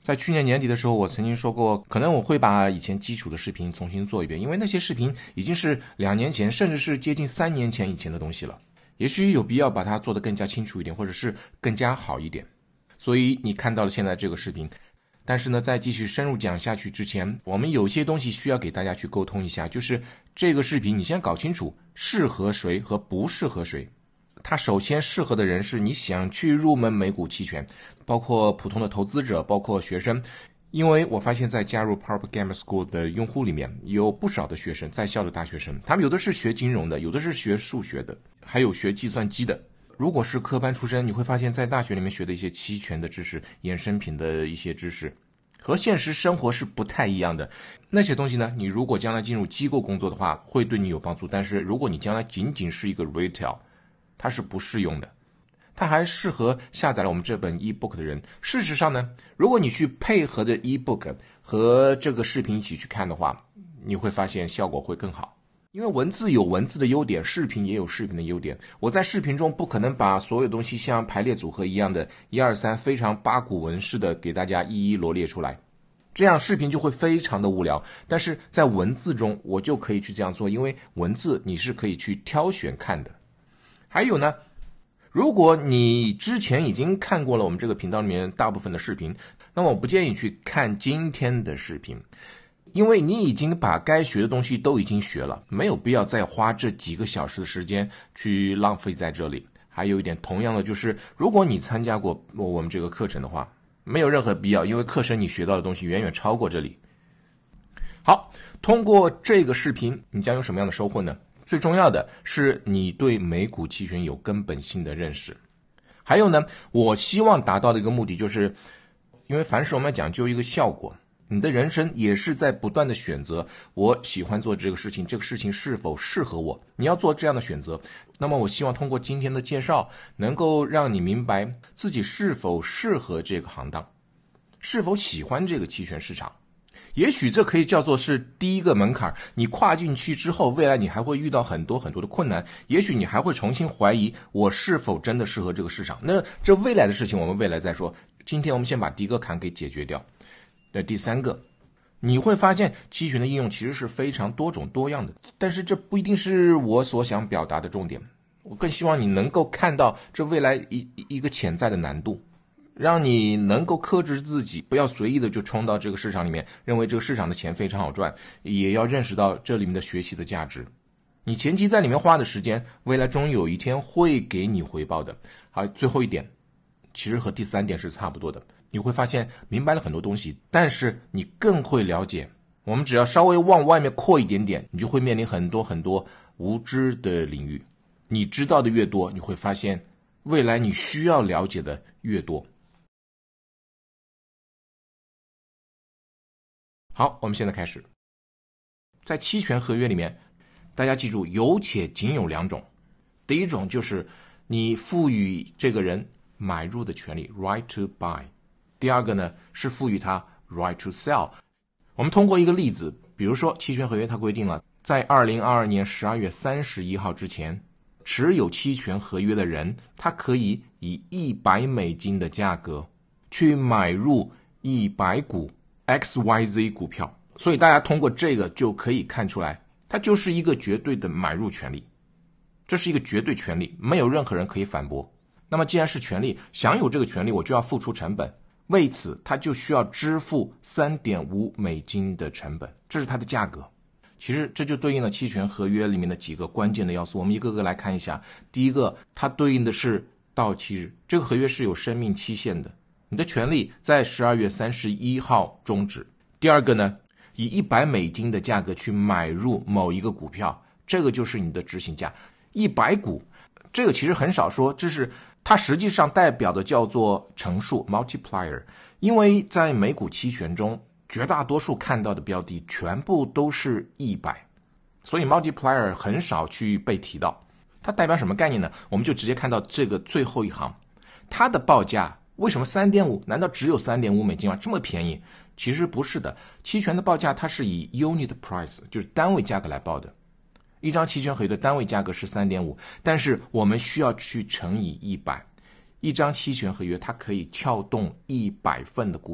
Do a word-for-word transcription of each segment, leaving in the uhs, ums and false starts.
在去年年底的时候，我曾经说过，可能我会把以前基础的视频重新做一遍，因为那些视频已经是两年前，甚至是接近三年前以前的东西了。也许有必要把它做得更加清楚一点，或者是更加好一点。所以你看到了现在这个视频。但是呢，在继续深入讲下去之前，我们有些东西需要给大家去沟通一下，就是这个视频你先搞清楚适合谁和不适合谁。它首先适合的人是你想去入门美股期权，包括普通的投资者，包括学生。因为我发现在加入 Power Gamer School 的用户里面有不少的学生，在校的大学生，他们有的是学金融的，有的是学数学的，还有学计算机的。如果是科班出身，你会发现在大学里面学的一些期权的知识，衍生品的一些知识和现实生活是不太一样的。那些东西呢，你如果将来进入机构工作的话会对你有帮助，但是如果你将来仅仅是一个 retail， 它是不适用的。它还适合下载了我们这本 ebook 的人。事实上呢，如果你去配合着 ebook 和这个视频一起去看的话，你会发现效果会更好。因为文字有文字的优点，视频也有视频的优点。我在视频中不可能把所有东西像排列组合一样的一二三非常八股文式的给大家一一罗列出来，这样视频就会非常的无聊。但是在文字中我就可以去这样做，因为文字你是可以去挑选看的。还有呢，如果你之前已经看过了我们这个频道里面大部分的视频，那么我不建议去看今天的视频，因为你已经把该学的东西都已经学了，没有必要再花这几个小时的时间去浪费在这里。还有一点同样的就是，如果你参加过我们这个课程的话，没有任何必要，因为课程你学到的东西远远超过这里。好，通过这个视频你将有什么样的收获呢？最重要的是你对美股期权有根本性的认识。还有呢，我希望达到的一个目的就是，因为凡事我们要讲究一个效果，你的人生也是在不断的选择，我喜欢做这个事情，这个事情是否适合我，你要做这样的选择。那么我希望通过今天的介绍能够让你明白自己是否适合这个行当，是否喜欢这个期权市场。也许这可以叫做是第一个门槛，你跨进去之后，未来你还会遇到很多很多的困难，也许你还会重新怀疑我是否真的适合这个市场。那这未来的事情我们未来再说，今天我们先把第一个坎给解决掉。那第三个，你会发现期权的应用其实是非常多种多样的，但是这不一定是我所想表达的重点。我更希望你能够看到这未来一一个潜在的难度，让你能够克制自己，不要随意的就冲到这个市场里面，认为这个市场的钱非常好赚，也要认识到这里面的学习的价值。你前期在里面花的时间，未来终有一天会给你回报的。好，最后一点，其实和第三点是差不多的。你会发现明白了很多东西，但是你更会了解，我们只要稍微往外面扩一点点，你就会面临很多很多无知的领域。你知道的越多，你会发现未来你需要了解的越多。好，我们现在开始。在期权合约里面，大家记住，有且仅有两种。第一种就是你赋予这个人买入的权利 right to buy， 第二个呢是赋予他 right to sell。 我们通过一个例子，比如说期权合约它规定了，在二零二二年十二月三十一号之前，持有期权合约的人，他可以以一百美金的价格去买入一百股 X Y Z 股票。所以大家通过这个就可以看出来，它就是一个绝对的买入权利，这是一个绝对权利，没有任何人可以反驳。那么既然是权利，享有这个权利我就要付出成本，为此他就需要支付 三点五美金的成本，这是它的价格。其实这就对应了期权合约里面的几个关键的要素，我们一个个来看一下。第一个，它对应的是到期日，这个合约是有生命期限的，你的权利在十二月三十一号终止。第二个呢，以一百美金的价格去买入某一个股票，这个就是你的执行价。一百股，这个其实很少说，这是它实际上代表的叫做乘数 multiplier， 因为在美股期权中，绝大多数看到的标的全部都是一百，所以 multiplier 很少去被提到。它代表什么概念呢？我们就直接看到这个最后一行，它的报价为什么 三点五？ 难道只有 三点五美金吗？这么便宜？其实不是的，期权的报价它是以 unit price， 就是单位价格来报的。一张期权合约的单位价格是 三点五， 但是我们需要去乘以一百。一张期权合约它可以撬动一百份的股票，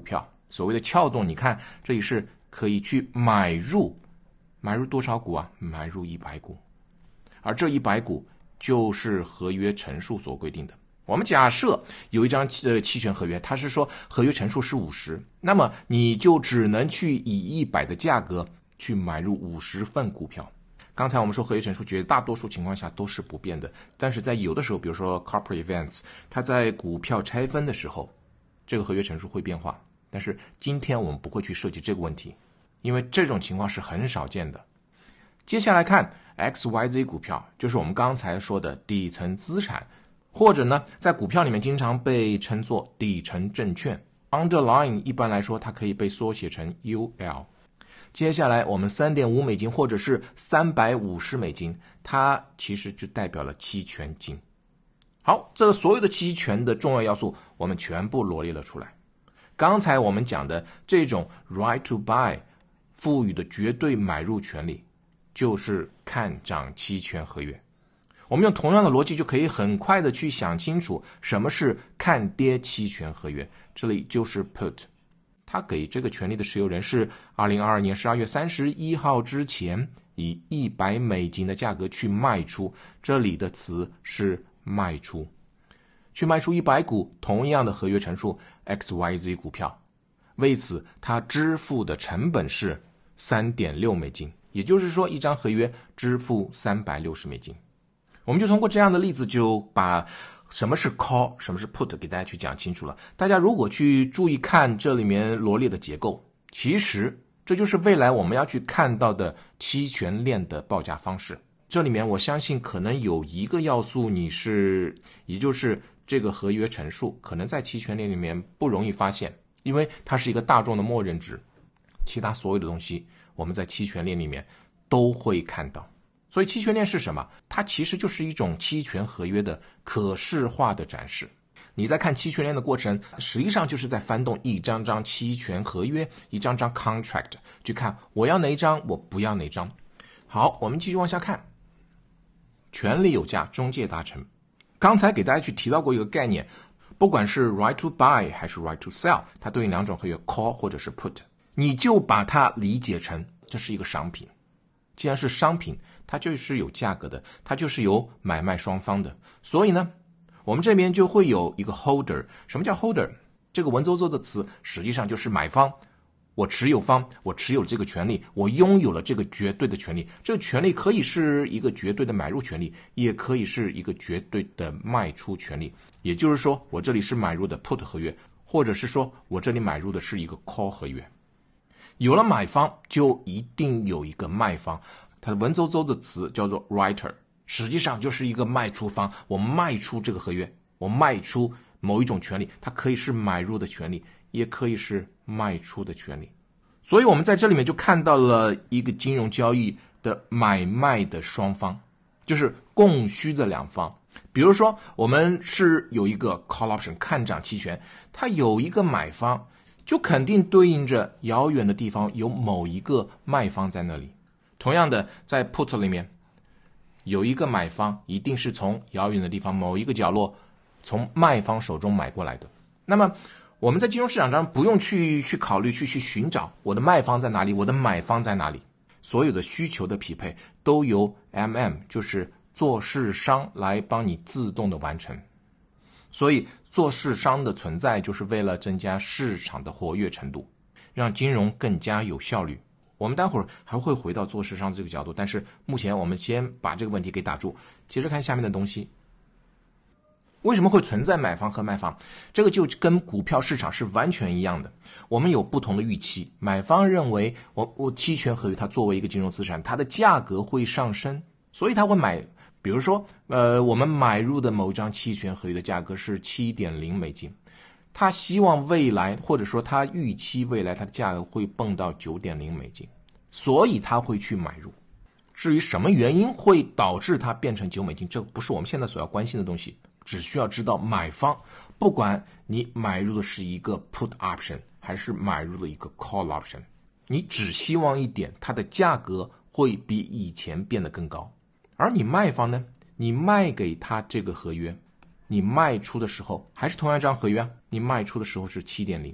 所谓的撬动，你看这里是可以去买入，买入多少股啊？买入一百股，而这一百股就是合约陈数所规定的。我们假设有一张呃期权合约，它是说合约陈数是五十，那么你就只能去以一百的价格去买入五十份股票。刚才我们说合约陈数绝大多数情况下都是不变的，但是在有的时候，比如说 corporate events， 它在股票拆分的时候，这个合约陈数会变化。但是今天我们不会去涉及这个问题，因为这种情况是很少见的。接下来看 X Y Z 股票，就是我们刚才说的底层资产，或者呢在股票里面经常被称作底层证券， underlying 一般来说它可以被缩写成 U L。接下来我们 三点五美金或者是三百五十美金，它其实就代表了期权金。好，这所有的期权的重要要素我们全部罗列了出来。刚才我们讲的这种 right to buy 赋予的绝对买入权利，就是看涨期权合约。我们用同样的逻辑就可以很快的去想清楚什么是看跌期权合约。这里就是 put，他给这个权利的持有人是二零二二年十二月三十一号之前以一百美金的价格去卖出，这里的词是卖出，去卖出一百股同样的合约陈数 X Y Z 股票，为此他支付的成本是 三点六美金，也就是说一张合约支付三百六十美金。我们就通过这样的例子就把什么是 call 什么是 put 给大家去讲清楚了。大家如果去注意看这里面罗列的结构，其实这就是未来我们要去看到的期权链的报价方式。这里面我相信可能有一个要素你是，也就是这个合约陈数可能在期权链里面不容易发现，因为它是一个大众的默认值，其他所有的东西我们在期权链里面都会看到。所以期权链是什么？它其实就是一种期权合约的可视化的展示。你在看期权链的过程，实际上就是在翻动一张张期权合约，一张张 contract， 去看我要哪一张，我不要哪一张。好，我们继续往下看。权利有价，中介达成。刚才给大家去提到过一个概念，不管是 right to buy 还是 right to sell， 它对应两种合约 call 或者是 put， 你就把它理解成这是一个商品。既然是商品，它就是有价格的，它就是有买卖双方的，所以呢我们这边就会有一个 holder。 什么叫 holder？ 这个文绉绉的词实际上就是买方，我持有方，我持有这个权利，我拥有了这个绝对的权利。这个权利可以是一个绝对的买入权利，也可以是一个绝对的卖出权利。也就是说我这里是买入的 put 合约，或者是说我这里买入的是一个 call 合约。有了买方就一定有一个卖方，它的文绉绉的词叫做 writer， 实际上就是一个卖出方，我卖出这个合约，我卖出某一种权利，它可以是买入的权利，也可以是卖出的权利。所以我们在这里面就看到了一个金融交易的买卖的双方，就是供需的两方。比如说我们是有一个 call option 看涨期权，它有一个买方，就肯定对应着遥远的地方有某一个卖方在那里。同样的，在 put 里面有一个买方，一定是从遥远的地方某一个角落从卖方手中买过来的。那么我们在金融市场上不用去去考虑去去寻找我的卖方在哪里，我的买方在哪里，所有的需求的匹配都由 M M 就是做市商来帮你自动的完成。所以做市商的存在就是为了增加市场的活跃程度，让金融更加有效率。我们待会儿还会回到做市商这个角度，但是目前我们先把这个问题给打住，接着看下面的东西。为什么会存在买方和卖方？这个就跟股票市场是完全一样的。我们有不同的预期，买方认为我我期权合约它作为一个金融资产，它的价格会上升，所以他会买。比如说呃，我们买入的某张期权合约的价格是 七点零美金，他希望未来或者说他预期未来它的价格会蹦到 九点零美金，所以他会去买入。至于什么原因会导致它变成九美金，这不是我们现在所要关心的东西，只需要知道买方不管你买入的是一个 put option 还是买入的一个 call option， 你只希望一点，它的价格会比以前变得更高。而你卖方呢，你卖给他这个合约，你卖出的时候还是同样一张合约啊，你卖出的时候是 七点零，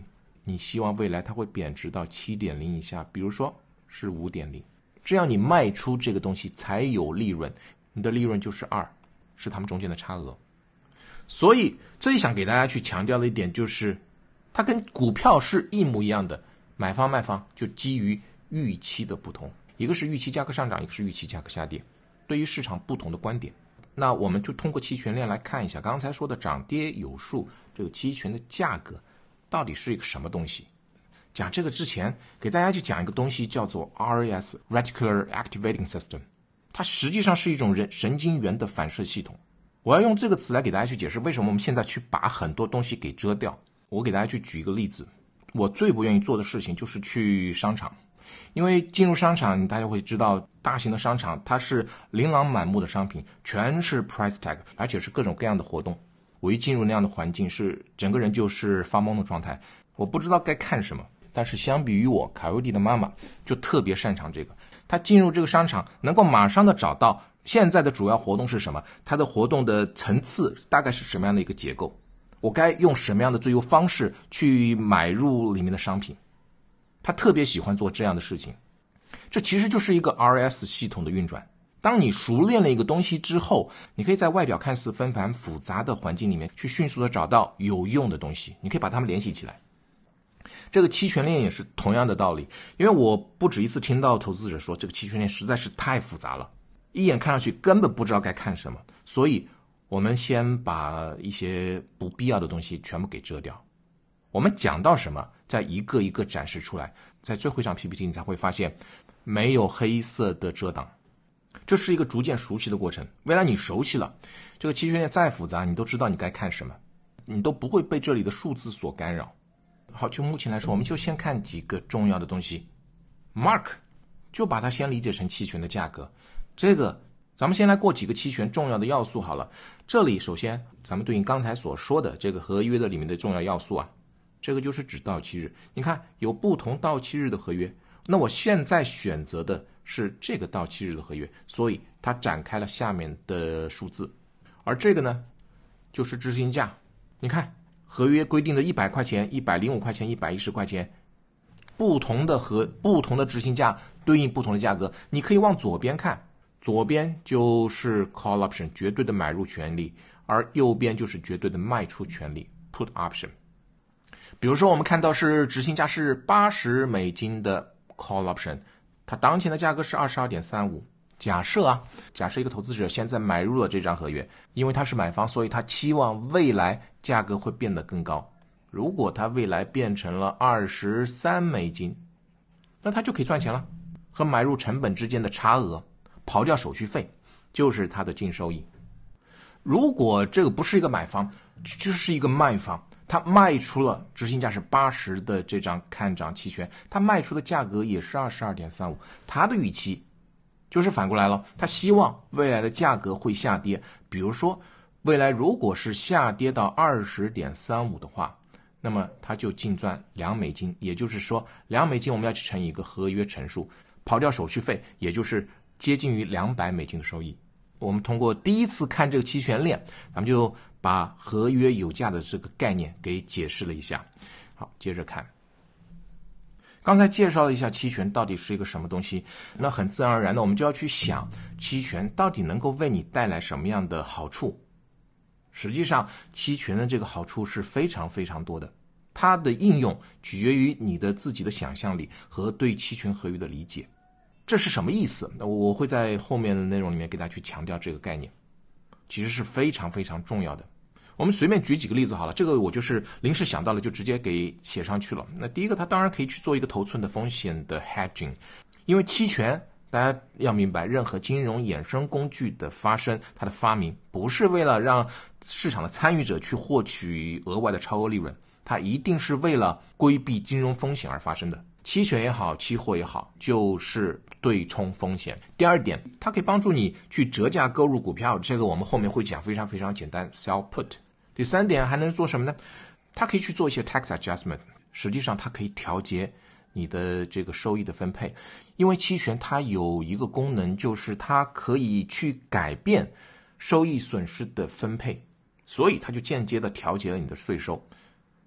你希望未来它会贬值到 七点零 以下，比如说是 五点零， 这样你卖出这个东西才有利润，你的利润就是二，是他们中间的差额。所以这里想给大家去强调的一点就是，它跟股票是一模一样的，买方卖方就基于预期的不同，一个是预期价格上涨，一个是预期价格下跌，对于市场不同的观点。那我们就通过期权链来看一下刚才说的涨跌有数，这个期权的价格到底是一个什么东西。讲这个之前，给大家去讲一个东西叫做 R A S Reticular Activating System， 它实际上是一种人神经元的反射系统。我要用这个词来给大家去解释为什么我们现在去把很多东西给遮掉。我给大家去举一个例子，我最不愿意做的事情就是去商场，因为进入商场大家会知道，大型的商场它是琳琅满目的商品，全是 price tag， 而且是各种各样的活动。我一进入那样的环境，是整个人就是发懵的状态，我不知道该看什么。但是相比于我，卡尤迪的妈妈就特别擅长这个，她进入这个商场能够马上的找到现在的主要活动是什么，它的活动的层次大概是什么样的一个结构，我该用什么样的最优方式去买入里面的商品。他特别喜欢做这样的事情，这其实就是一个 R S 系统的运转。当你熟练了一个东西之后，你可以在外表看似纷繁复杂的环境里面去迅速的找到有用的东西，你可以把它们联系起来。这个期权链也是同样的道理，因为我不止一次听到投资者说这个期权链实在是太复杂了，一眼看上去根本不知道该看什么，所以我们先把一些不必要的东西全部给遮掉。我们讲到什么，再一个一个展示出来，在最后一张 P P T 你才会发现没有黑色的遮挡。这是一个逐渐熟悉的过程，未来你熟悉了，这个期权链再复杂，你都知道你该看什么，你都不会被这里的数字所干扰。好，就目前来说，我们就先看几个重要的东西。Mark 就把它先理解成期权的价格，这个咱们先来过几个期权重要的要素好了。这里首先咱们对应刚才所说的这个合约的里面的重要要素啊，这个就是指到期日。你看有不同到期日的合约，那我现在选择的是这个到期日的合约，所以它展开了下面的数字。而这个呢就是执行价，你看合约规定的一百块钱、一百零五块钱、一百一十块钱，不同的和不同的执行价对应不同的价格。你可以往左边看，左边就是 call option 绝对的买入权利，而右边就是绝对的卖出权利 put option。比如说我们看到是执行价是八十美金的 call option， 它当前的价格是 二十二点三五。假设啊，假设一个投资者现在买入了这张合约，因为他是买方，所以他期望未来价格会变得更高。如果他未来变成了二十三美金，那他就可以赚钱了。和买入成本之间的差额，刨掉手续费，就是他的净收益。如果这个不是一个买方，就是一个卖方，他卖出了执行价是八十的这张看涨期权，他卖出的价格也是 二十二点三五， 他的预期就是反过来了，他希望未来的价格会下跌。比如说未来如果是下跌到 二十点三五 的话，那么他就净赚两美金，也就是说两美金我们要去乘以一个合约乘数，刨掉手续费，也就是接近于两百美金的收益。我们通过第一次看这个期权链，咱们就把合约有价的这个概念给解释了一下。好，接着看，刚才介绍了一下期权到底是一个什么东西，那很自然而然的我们就要去想期权到底能够为你带来什么样的好处。实际上期权的这个好处是非常非常多的，它的应用取决于你的自己的想象力和对期权合约的理解。这是什么意思？我会在后面的内容里面给大家去强调这个概念，其实是非常非常重要的。我们随便举几个例子好了，这个我就是临时想到了就直接给写上去了。那第一个，它当然可以去做一个头寸的风险的 hedging， 因为期权大家要明白，任何金融衍生工具的发生，它的发明不是为了让市场的参与者去获取额外的超额利润，它一定是为了规避金融风险而发生的。期权也好，期货也好，就是对冲风险。第二点，它可以帮助你去折价购入股票，这个我们后面会讲，非常非常简单 sell put。 第三点还能做什么呢？它可以去做一些 tax adjustment， 实际上它可以调节你的这个收益的分配，因为期权它有一个功能，就是它可以去改变收益损失的分配，所以它就间接的调节了你的税收。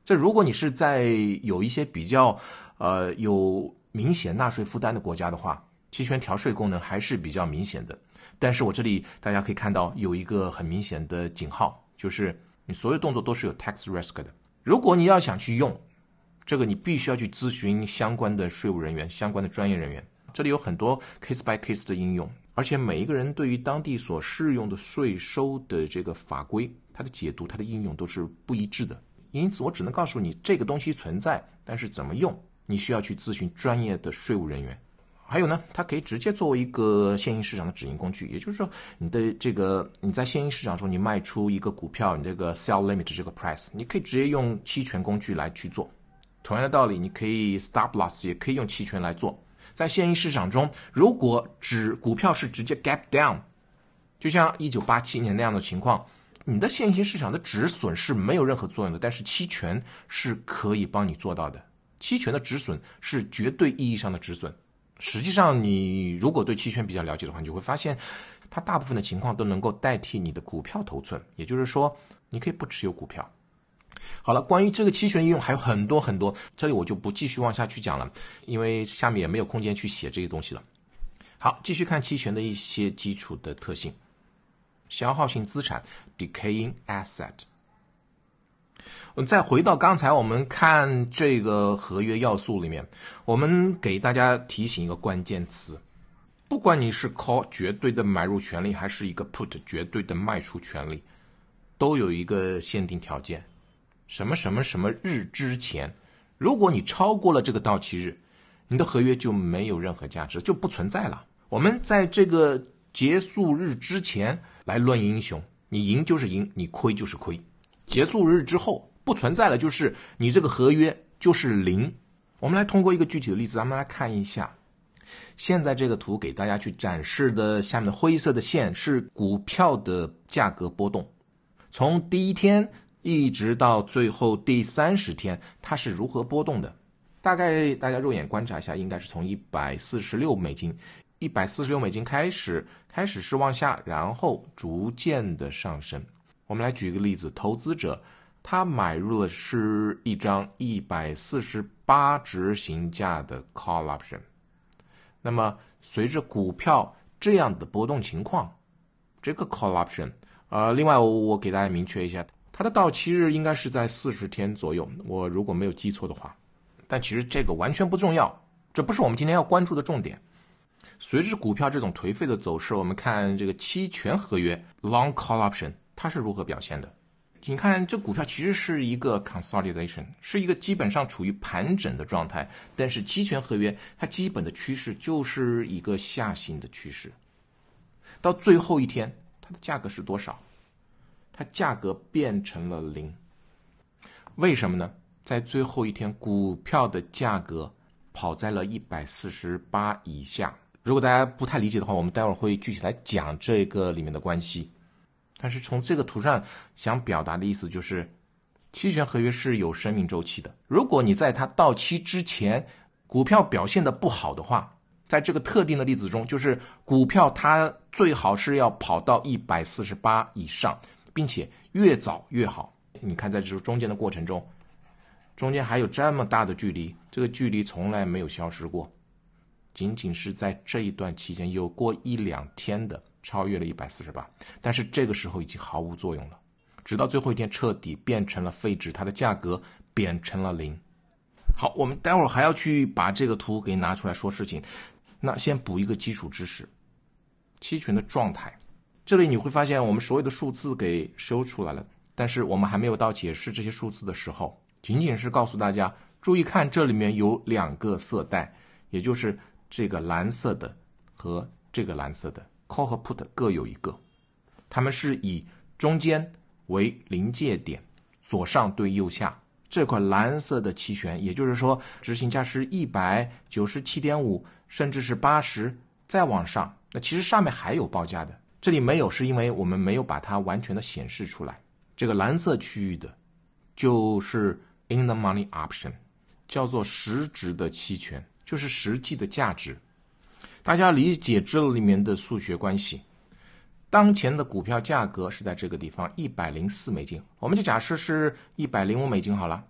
这如果你是在有一些比较呃有明显纳税负担的国家的话，期权调税功能还是比较明显的。但是我这里大家可以看到有一个很明显的警号，就是你所有动作都是有 tax risk 的。如果你要想去用这个，你必须要去咨询相关的税务人员、相关的专业人员。这里有很多 case by case 的应用，而且每一个人对于当地所适用的税收的这个法规，它的解读、它的应用都是不一致的。因此我只能告诉你这个东西存在，但是怎么用，你需要去咨询专业的税务人员。还有呢，它可以直接作为一个现行市场的指引工具，也就是说，你的这个你在现行市场中，你卖出一个股票，你这个 sell limit 这个 price， 你可以直接用期权工具来去做。同样的道理，你可以 stop loss 也可以用期权来做。在现行市场中，如果指股票是直接 gap down， 就像一九八七年那样的情况，你的现行市场的止损是没有任何作用的，但是期权是可以帮你做到的。期权的止损是绝对意义上的止损。实际上你如果对期权比较了解的话，你就会发现它大部分的情况都能够代替你的股票头寸，也就是说你可以不持有股票。好了，关于这个期权应用还有很多很多，这里我就不继续往下去讲了，因为下面也没有空间去写这些东西了。好，继续看期权的一些基础的特性。消耗性资产 decaying asset。 我们再回到刚才我们看这个合约要素里面，我们给大家提醒一个关键词，不管你是 call 绝对的买入权利，还是一个 put 绝对的卖出权利，都有一个限定条件，什么什么什么日之前，如果你超过了这个到期日，你的合约就没有任何价值，就不存在了。我们在这个结束日之前来论英雄，你赢就是赢，你亏就是亏。结束日之后不存在了，就是你这个合约就是零。我们来通过一个具体的例子，咱们来看一下。现在这个图给大家去展示的下面的灰色的线是股票的价格波动，从第一天一直到最后第三十天，它是如何波动的。大概大家肉眼观察一下，应该是从一百四十六美金一百四十六美金开始开始是往下，然后逐渐的上升。我们来举一个例子，投资者他买入的是一张一百四十八执行价的 call option， 那么随着股票这样的波动情况，这个 call option 呃，另外我给大家明确一下，它的到期日应该是在四十天左右，我如果没有记错的话，但其实这个完全不重要，这不是我们今天要关注的重点。随着股票这种颓废的走势，我们看这个期权合约 long call option 它是如何表现的。你看这股票其实是一个 consolidation， 是一个基本上处于盘整的状态，但是期权合约它基本的趋势就是一个下行的趋势。到最后一天它的价格是多少？它价格变成了零。为什么呢？在最后一天股票的价格跑在了一百四十八以下。如果大家不太理解的话，我们待会儿会具体来讲这个里面的关系。但是从这个图上想表达的意思就是，期权合约是有生命周期的。如果你在它到期之前股票表现得不好的话，在这个特定的例子中，就是股票它最好是要跑到一百四十八以上，并且越早越好。你看在这中间的过程中，中间还有这么大的距离，这个距离从来没有消失过，仅仅是在这一段期间有过一两天的超越了一百四十八，但是这个时候已经毫无作用了，直到最后一天彻底变成了废纸，它的价格变成了零。好，我们待会儿还要去把这个图给拿出来说事情。那先补一个基础知识，期权的状态。这里你会发现我们所有的数字给修出来了，但是我们还没有到解释这些数字的时候，仅仅是告诉大家注意看，这里面有两个色带，也就是这个蓝色的和这个蓝色的 call 和 put 各有一个，它们是以中间为临界点，左上对右下。这块蓝色的期权，也就是说执行价是 一百九十七点五 甚至是八十，再往上，那其实上面还有报价的，这里没有是因为我们没有把它完全的显示出来。这个蓝色区域的就是 in the money option， 叫做实质的期权，就是实际的价值。大家理解这里面的数学关系，当前的股票价格是在这个地方一百零四美金，我们就假设是一百零五美金好了。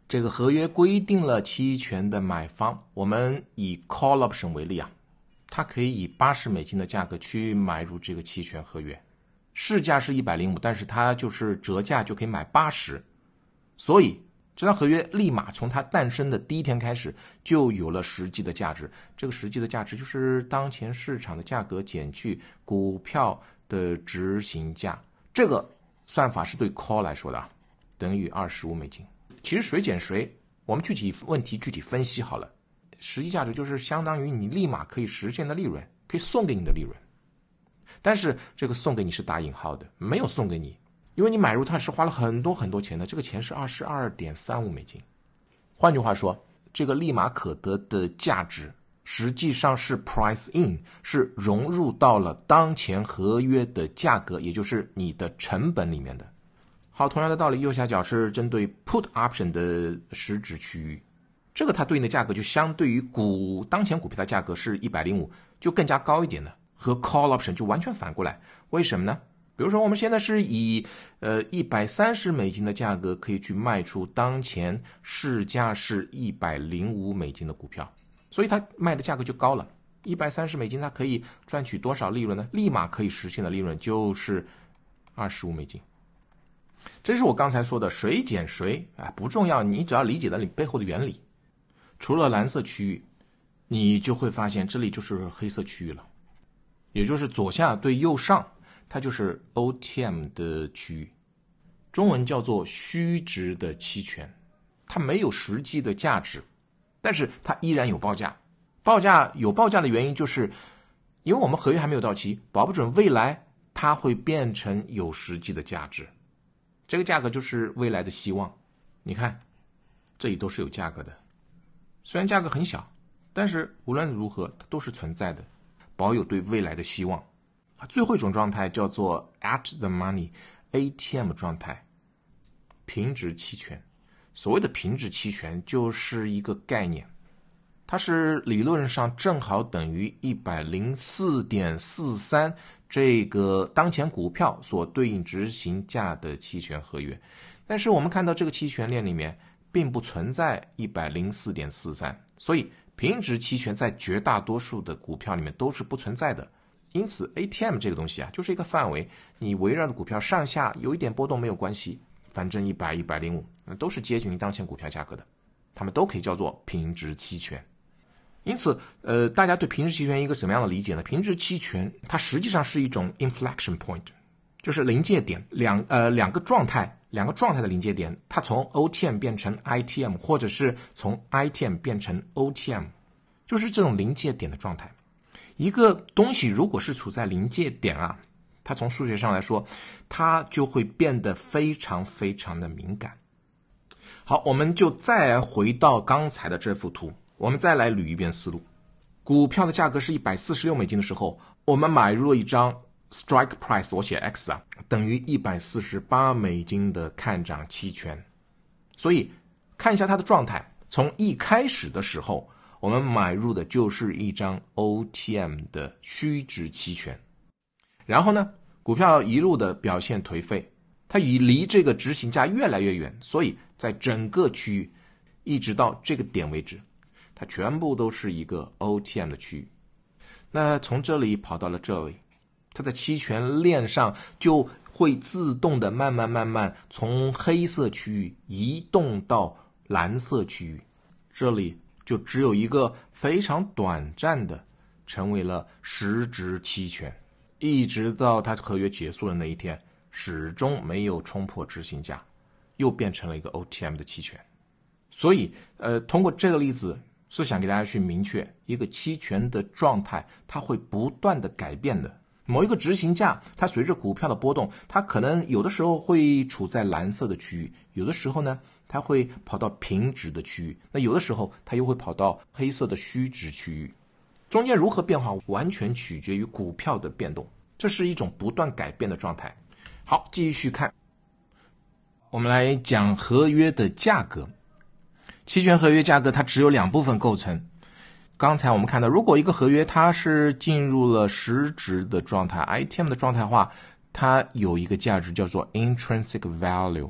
这个合约规定了期权的买方，我们以 call option 为例啊，他可以以八十美金的价格去买入这个期权合约，市价是一百零五，但是它就是折价就可以买八十，所以这张合约立马从它诞生的第一天开始就有了实际的价值。这个实际的价值就是当前市场的价格减去股票的执行价，这个算法是对 call 来说的，等于二十五美金。其实谁减谁，我们具体问题具体分析好了。实际价值就是相当于你立马可以实现的利润，可以送给你的利润。但是这个送给你是打引号的，没有送给你，因为你买入它是花了很多很多钱的，这个钱是 二十二点三五美金。换句话说，这个立马可得的价值实际上是 price in， 是融入到了当前合约的价格，也就是你的成本里面的。好，同样的道理，右下角是针对 put option 的实质区域，这个它对应的价格就相对于股当前股票的价格是一百零五，就更加高一点的，和 call option 就完全反过来。为什么呢？比如说我们现在是以呃一百三十美金的价格可以去卖出当前市价是一百零五美金的股票，所以它卖的价格就高了。一百三十美金它可以赚取多少利润呢？立马可以实现的利润就是二十五美金。这是我刚才说的谁减谁，哎，不重要，你只要理解了你背后的原理。除了蓝色区域，你就会发现这里就是黑色区域了，也就是左下对右上，它就是 O T M 的区域，中文叫做虚值的期权，它没有实际的价值，但是它依然有报价。报价有报价的原因就是因为我们合约还没有到期，保不准未来它会变成有实际的价值，这个价格就是未来的希望。你看这里都是有价格的，虽然价格很小，但是无论如何它都是存在的，保有对未来的希望。最后一种状态叫做 at the money A T M 状态，平值期权。所谓的平值期权就是一个概念，它是理论上正好等于 一百零四点四三 这个当前股票所对应执行价的期权合约。但是我们看到这个期权链里面并不存在 一百零四点四三， 所以平值期权在绝大多数的股票里面都是不存在的。因此 A T M 这个东西啊，就是一个范围，你围绕的股票上下有一点波动没有关系，反正一百、一百零五都是接近于当前股票价格的，它们都可以叫做平值期权。因此呃，大家对平值期权一个什么样的理解呢？平值期权它实际上是一种 inflection point， 就是临界点，两呃两个状态两个状态的临界点，它从 O T M 变成 I T M， 或者是从 I T M 变成 O T M， 就是这种临界点的状态。一个东西如果是处在临界点啊，它从数学上来说，它就会变得非常非常的敏感。好，我们就再回到刚才的这幅图，我们再来捋一遍思路。股票的价格是一百四十六美金的时候，我们买入了一张 strike price， 我写 X 啊，等于一百四十八美金的看涨期权。所以看一下它的状态，从一开始的时候我们买入的就是一张 O T M 的虚值期权，然后呢，股票一路的表现颓废，它已离这个执行价越来越远，所以在整个区域一直到这个点为止，它全部都是一个 O T M 的区域。那从这里跑到了这里，它在期权链上就会自动的慢慢慢慢从黑色区域移动到蓝色区域，这里就只有一个非常短暂的成为了实值期权，一直到它合约结束的那一天，始终没有冲破执行价，又变成了一个 O T M 的期权。所以呃，通过这个例子是想给大家去明确一个期权的状态，它会不断的改变的。某一个执行价，它随着股票的波动，它可能有的时候会处在蓝色的区域，有的时候呢它会跑到平值的区域，那有的时候它又会跑到黑色的虚值区域，中间如何变化完全取决于股票的变动，这是一种不断改变的状态。好，继续看，我们来讲合约的价格。期权合约价格它只有两部分构成。刚才我们看到，如果一个合约它是进入了实值的状态 I T M 的状态的话，它有一个价值叫做 intrinsic value，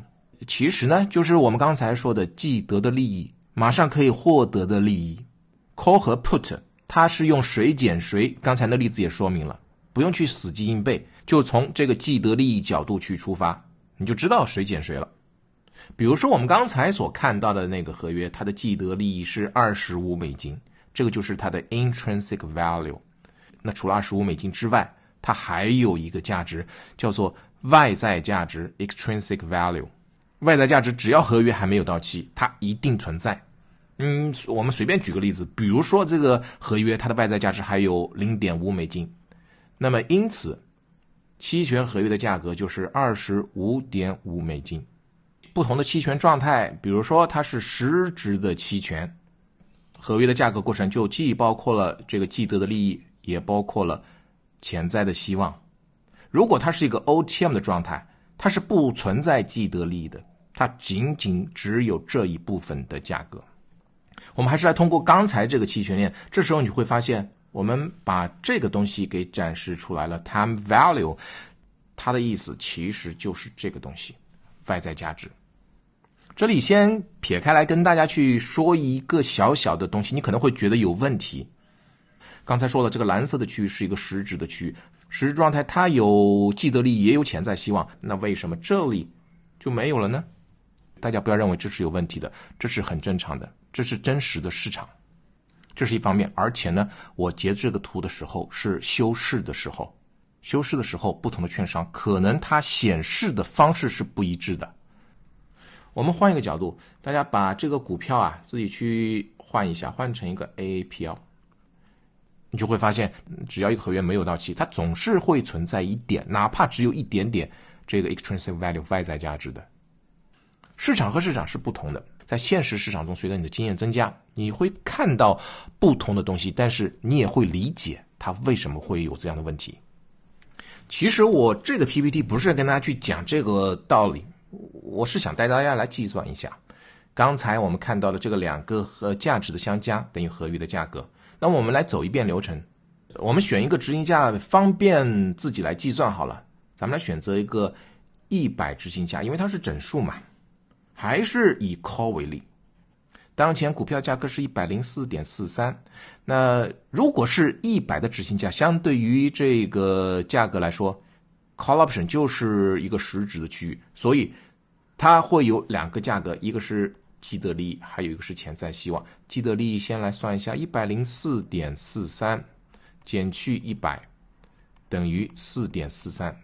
其实呢，就是我们刚才说的既得的利益，马上可以获得的利益。call 和 put 它是用谁减谁，刚才的例子也说明了，不用去死记硬背，就从这个既得利益角度去出发，你就知道谁减谁了。比如说我们刚才所看到的那个合约，它的既得利益是二十五美金，这个就是它的 intrinsic value。 那除了二十五美金之外，它还有一个价值叫做外在价值 extrinsic value。 外在价值只要合约还没有到期，它一定存在。嗯，我们随便举个例子，比如说这个合约它的外在价值还有 零点五美金，那么因此期权合约的价格就是 二十五点五美金。不同的期权状态，比如说它是实质的期权，合约的价格过程就既包括了这个既得的利益，也包括了潜在的希望。如果它是一个 O T M 的状态，它是不存在既得利益的，它仅仅只有这一部分的价格。我们还是来通过刚才这个期权链，这时候你会发现我们把这个东西给展示出来了。 time value 它的意思其实就是这个东西，外在价值。这里先撇开来跟大家去说一个小小的东西，你可能会觉得有问题。刚才说了，这个蓝色的区域是一个实质的区域，实质状态它有既得利益也有潜在希望，那为什么这里就没有了呢？大家不要认为这是有问题的，这是很正常的，这是真实的市场，这是一方面。而且呢，我截这个图的时候是休市的时候，休市的时候不同的券商可能它显示的方式是不一致的。我们换一个角度，大家把这个股票啊自己去换一下，换成一个 A A P L， 你就会发现只要一个合约没有到期，它总是会存在一点，哪怕只有一点点这个 extrinsic value 外在价值的。市场和市场是不同的，在现实市场中，随着你的经验增加，你会看到不同的东西，但是你也会理解它为什么会有这样的问题。其实我这个 P P T 不是跟大家去讲这个道理，我是想带大家来计算一下，刚才我们看到的这个两个和价值的相加等于合约的价格。那么我们来走一遍流程，我们选一个执行价方便自己来计算好了，咱们来选择一个一百执行价，因为它是整数嘛。还是以 call 为例，当前股票价格是 一百零四点四三， 那如果是一百的执行价，相对于这个价格来说， call option 就是一个实质的区域，所以它会有两个价格，一个是既得利益，还有一个是潜在希望。既得利益先来算一下， 一百零四点四三 减去一百等于 四点四三，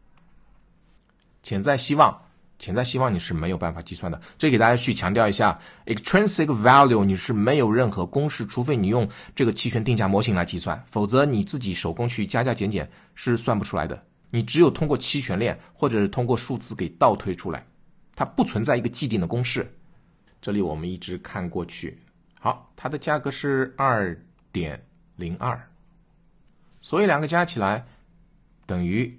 潜在希望潜在希望你是没有办法计算的，这给大家去强调一下 extrinsic value 你是没有任何公式，除非你用这个期权定价模型来计算，否则你自己手工去加加减减是算不出来的，你只有通过期权链或者是通过数字给倒推出来，它不存在一个既定的公式。这里我们一直看过去，好，它的价格是 二点零二， 所以两个加起来等于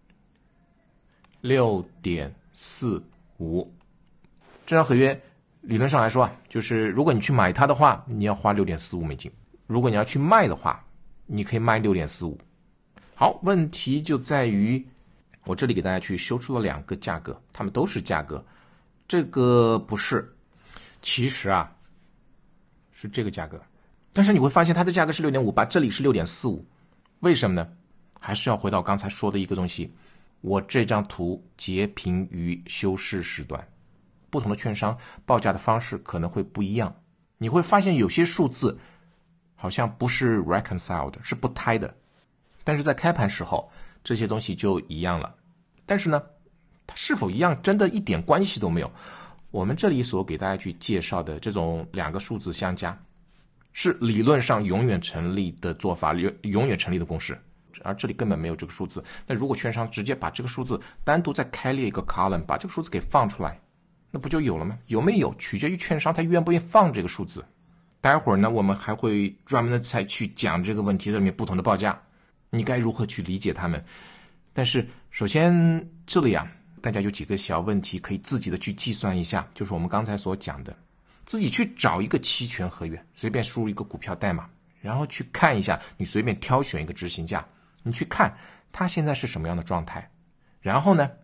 六点四五。这张合约理论上来说啊，就是如果你去买它的话，你要花 六点四五美金，如果你要去卖的话，你可以卖 六点四五。 好，问题就在于我这里给大家去修出了两个价格，它们都是价格，这个不是，其实啊是这个价格，但是你会发现它的价格是 六点五八， 这里是 六点四五， 为什么呢？还是要回到刚才说的一个东西，我这张图截屏于休市时段，不同的券商报价的方式可能会不一样，你会发现有些数字好像不是 reconciled， 是不胎的，但是在开盘时候这些东西就一样了。但是呢，它是否一样真的一点关系都没有。我们这里所给大家去介绍的这种两个数字相加，是理论上永远成立的做法，永远成立的公式，而这里根本没有这个数字。那如果券商直接把这个数字单独再开列一个 column， 把这个数字给放出来，那不就有了吗？有没有取决于券商他愿不愿意放这个数字。待会儿呢，我们还会专门的再去讲这个问题，这里面不同的报价你该如何去理解它们。但是首先这里啊，大家有几个小问题可以自己的去计算一下，就是我们刚才所讲的，自己去找一个期权合约，随便输入一个股票代码，然后去看一下，你随便挑选一个执行价，你去看它现在是什么样的状态，然后呢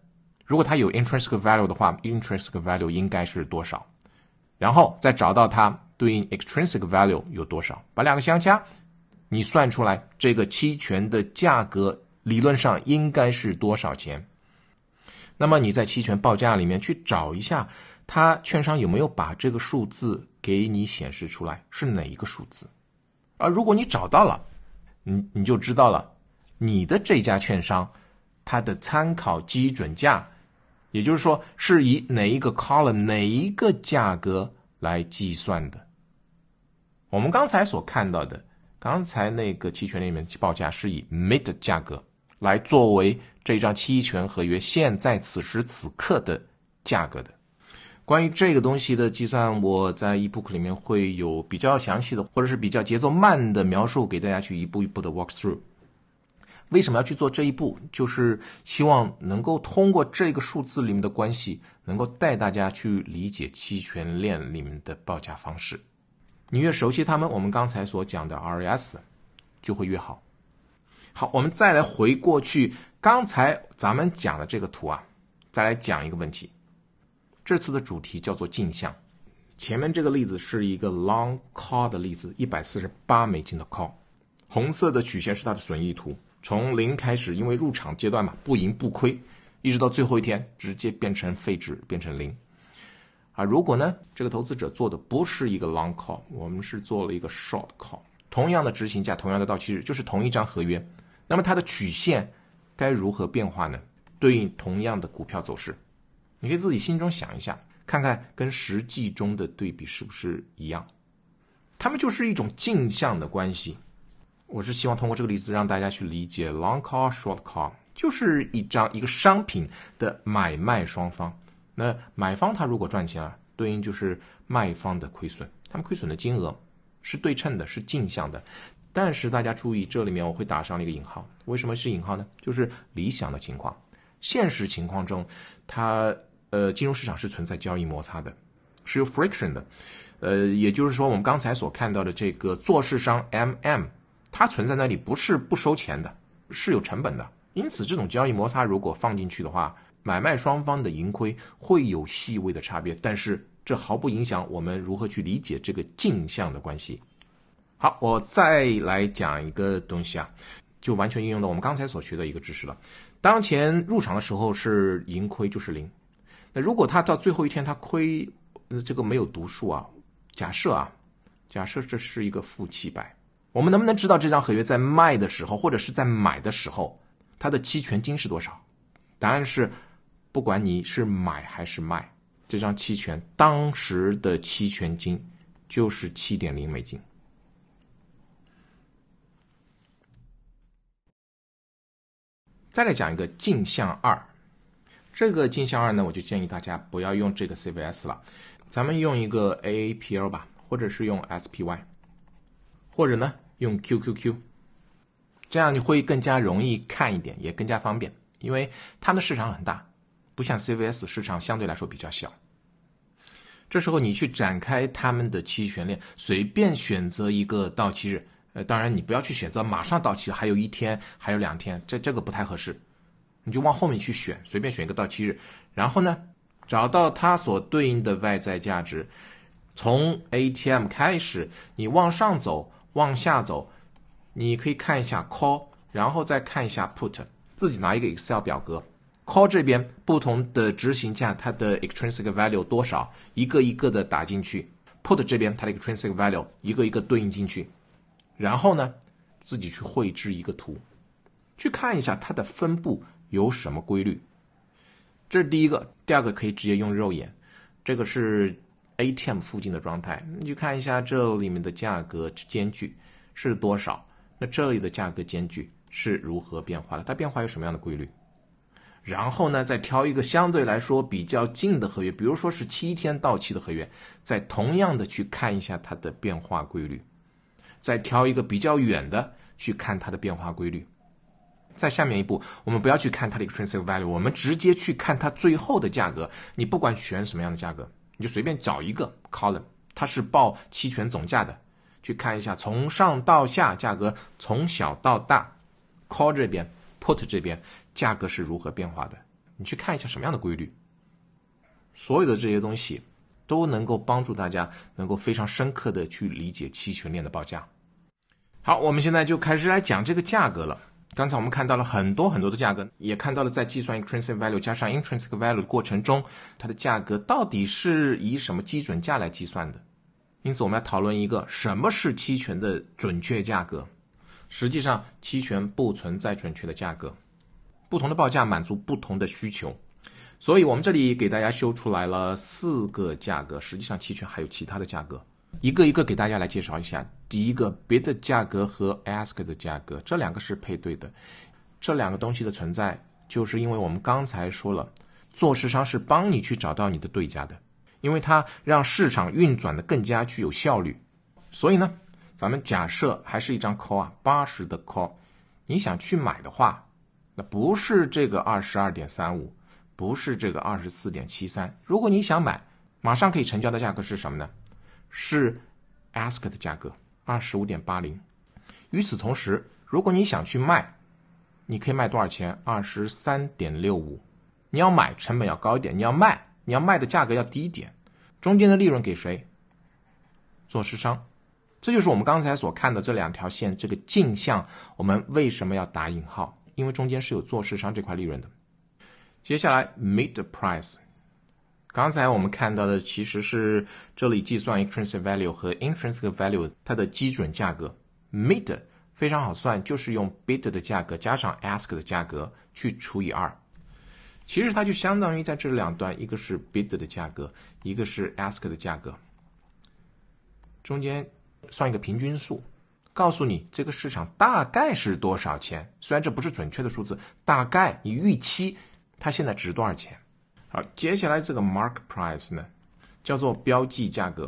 如果它有 intrinsic value 的话 intrinsic value 应该是多少，然后再找到它对应 extrinsic value 有多少，把两个相加，你算出来这个期权的价格理论上应该是多少钱。那么你在期权报价里面去找一下，它券商有没有把这个数字给你显示出来，是哪一个数字。而如果你找到了，你你就知道了你的这家券商它的参考基准价，也就是说是以哪一个 column 哪一个价格来计算的。我们刚才所看到的，刚才那个期权里面报价是以 mid 价格来作为这张期权合约现在此时此刻的价格的。关于这个东西的计算，我在 ebook 里面会有比较详细的或者是比较节奏慢的描述给大家去一步一步的 walk through。 为什么要去做这一步，就是希望能够通过这个数字里面的关系，能够带大家去理解期权链里面的报价方式。你越熟悉它们，我们刚才所讲的 R A S 就会越好。好，我们再来回过去刚才咱们讲的这个图啊，再来讲一个问题。这次的主题叫做镜像。前面这个例子是一个 long call 的例子，一百四十八美金的 call， 红色的曲线是它的损益图，从零开始，因为入场阶段嘛，不赢不亏，一直到最后一天直接变成废纸，变成零。啊，如果呢这个投资者做的不是一个 long call， 我们是做了一个 short call， 同样的执行价，同样的到期日，就是同一张合约，那么它的曲线该如何变化呢？对应同样的股票走势，你可以自己心中想一下，看看跟实际中的对比是不是一样。它们就是一种镜像的关系。我是希望通过这个例子让大家去理解 long call short call 就是一张一个商品的买卖双方。那买方他如果赚钱了，对应就是卖方的亏损，他们亏损的金额是对称的，是镜像的。但是大家注意，这里面我会打上了一个引号。为什么是引号呢？就是理想的情况，现实情况中它呃金融市场是存在交易摩擦的，是有 friction 的。呃也就是说我们刚才所看到的这个做市商 M M， 它存在那里不是不收钱的，是有成本的。因此这种交易摩擦如果放进去的话，买卖双方的盈亏会有细微的差别，但是这毫不影响我们如何去理解这个镜像的关系。好，我再来讲一个东西啊，就完全应用到我们刚才所学的一个知识了。当前入场的时候是盈亏就是零，那如果他到最后一天他亏，这个没有读数啊，假设啊，假设这是一个负七百，我们能不能知道这张合约在卖的时候或者是在买的时候它的期权金是多少？答案是不管你是买还是卖，这张期权当时的期权金就是 七点零美金。再来讲一个镜像二，这个镜像二呢，我就建议大家不要用这个 C V S 了，咱们用一个 A A P L 吧，或者是用 S P Y， 或者呢用 Q Q Q， 这样你会更加容易看一点，也更加方便，因为它们的市场很大，不像 C V S 市场相对来说比较小。这时候你去展开他们的期权链，随便选择一个到期日，呃，当然你不要去选择马上到期，还有一天，还有两天，这这个不太合适。你就往后面去选，随便选一个到期日，然后呢，找到它所对应的外在价值，从 A T M 开始，你往上走，往下走，你可以看一下 call， 然后再看一下 put， 自己拿一个 Excel 表格。call 这边不同的执行价，它的 extrinsic value 多少，一个一个的打进去。put 这边它的 extrinsic value 一个一个对应进去，然后呢，自己去绘制一个图，去看一下它的分布有什么规律。这是第一个。第二个可以直接用肉眼，这个是 A T M 附近的状态，你去看一下这里面的价格间距是多少，那这里的价格间距是如何变化的，它变化有什么样的规律。然后呢，再挑一个相对来说比较近的合约，比如说是七天到期的合约，再同样的去看一下它的变化规律。再挑一个比较远的去看它的变化规律。在下面一步，我们不要去看它的 extrinsic value， 我们直接去看它最后的价格。你不管选什么样的价格，你就随便找一个 column， 它是报期权总价的，去看一下从上到下价格，从小到大 call 这边 put 这边价格是如何变化的， 你去看一下什么样的规律。所有的这些东西都能够帮助大家能够非常深刻的去理解期权链的报价。好，我们现在就开始来讲这个价格了。刚才我们看到了很多很多的价格，也看到了在计算 extrinsic value 加上 intrinsic value 的过程中，它的价格到底是以什么基准价来计算的。因此我们要讨论一个什么是期权的准确价格。实际上期权不存在准确的价格，不同的报价满足不同的需求。所以我们这里给大家修出来了四个价格，实际上期权还有其他的价格，一个一个给大家来介绍一下。第一个 bid 的价格和 ask 的价格，这两个是配对的。这两个东西的存在就是因为我们刚才说了，做市商是帮你去找到你的对价的，因为它让市场运转的更加具有效率。所以呢，咱们假设还是一张 call 啊，八十的 call， 你想去买的话，那不是这个 二十二点三五， 不是这个 二十四点七三， 如果你想买，马上可以成交的价格是什么呢？是 ask 的价格 二十五点八零。 与此同时，如果你想去卖，你可以卖多少钱？ 二十三点六五。 你要买成本要高一点，你要卖你要卖的价格要低一点，中间的利润给谁？做市商。这就是我们刚才所看的这两条线，这个镜像我们为什么要打引号？因为中间是有做市商这块利润的。接下来 mid price， 刚才我们看到的其实是这里计算 extrinsic value 和 intrinsic value 它的基准价格。 mid 非常好算，就是用 bid 的价格加上 ask 的价格去除以二。其实它就相当于在这两端，一个是 bid 的价格，一个是 ask 的价格，中间算一个平均数，告诉你这个市场大概是多少钱。虽然这不是准确的数字，大概你预期它现在值多少钱。好，接下来这个 mark price 呢，叫做标记价格。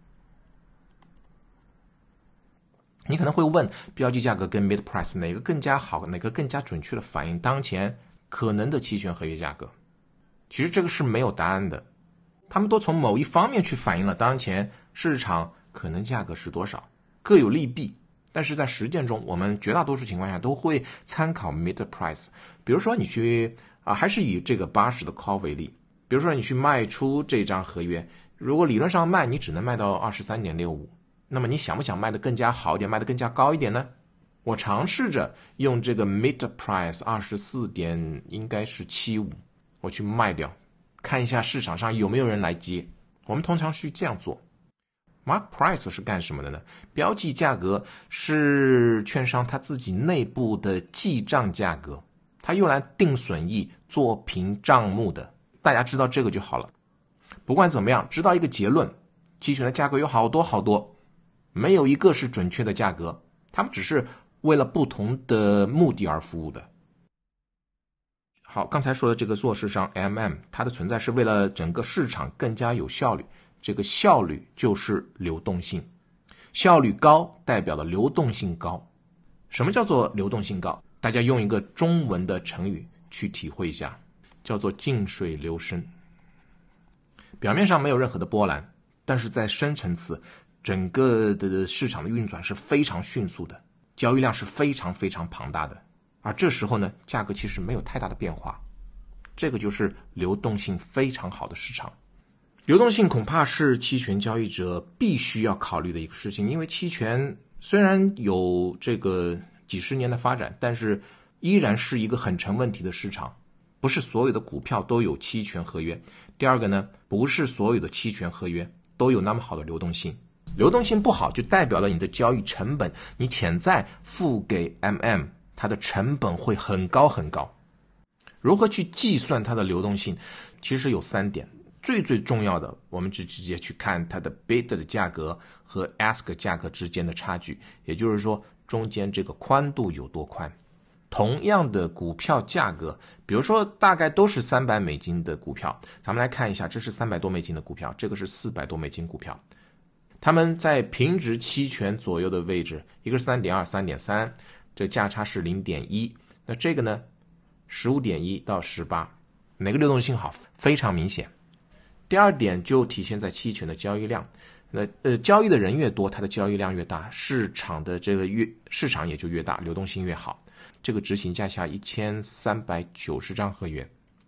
你可能会问，标记价格跟 mid price 哪个更加好，哪个更加准确的反映当前可能的期权合约价格？其实这个是没有答案的，他们都从某一方面去反映了当前市场可能价格是多少，各有利弊。但是在实践中，我们绝大多数情况下都会参考 mid price。 比如说你去啊，还是以这个八十的 call 为例，比如说你去卖出这张合约，如果理论上卖你只能卖到 二十三点六五， 那么你想不想卖得更加好一点，卖得更加高一点呢？我尝试着用这个 mid price 二十四点应该是七五，我去卖掉，看一下市场上有没有人来接。我们通常是这样做。Mark price 是干什么的呢？标记价格是券商它自己内部的记账价格，它用来定损益做平账目的，大家知道这个就好了。不管怎么样，知道一个结论，期权的价格有好多好多，没有一个是准确的价格，它们只是为了不同的目的而服务的。好，刚才说的这个做市商 M M， 它的存在是为了整个市场更加有效率，这个效率就是流动性，效率高代表了流动性高。什么叫做流动性高？大家用一个中文的成语去体会一下，叫做静水流深。表面上没有任何的波澜，但是在深层次，整个的市场的运转是非常迅速的，交易量是非常非常庞大的，而这时候呢，价格其实没有太大的变化。这个就是流动性非常好的市场。流动性恐怕是期权交易者必须要考虑的一个事情，因为期权虽然有这个几十年的发展，但是依然是一个很成问题的市场。不是所有的股票都有期权合约。第二个呢，不是所有的期权合约都有那么好的流动性。流动性不好，就代表了你的交易成本，你潜在付给 M M， 它的成本会很高很高。如何去计算它的流动性？其实有三点。最最重要的，我们就直接去看它的 bid 的价格和 ask 价格之间的差距，也就是说中间这个宽度有多宽。同样的股票价格，比如说大概都是三百美金的股票，咱们来看一下，这是三百多美金的股票，这个是四百多美金股票，它们在平值期权左右的位置，一个是 三点二 三点三， 这价差是 零点一， 那这个呢 十五点一 到十八， 哪个流动性好？非常明显。第二点就体现在期权的交易量，那呃交易的人越多，它的交易量越大，市场的这个越市场也就越大，流动性越好。这个执行价下一千三百九十张合约，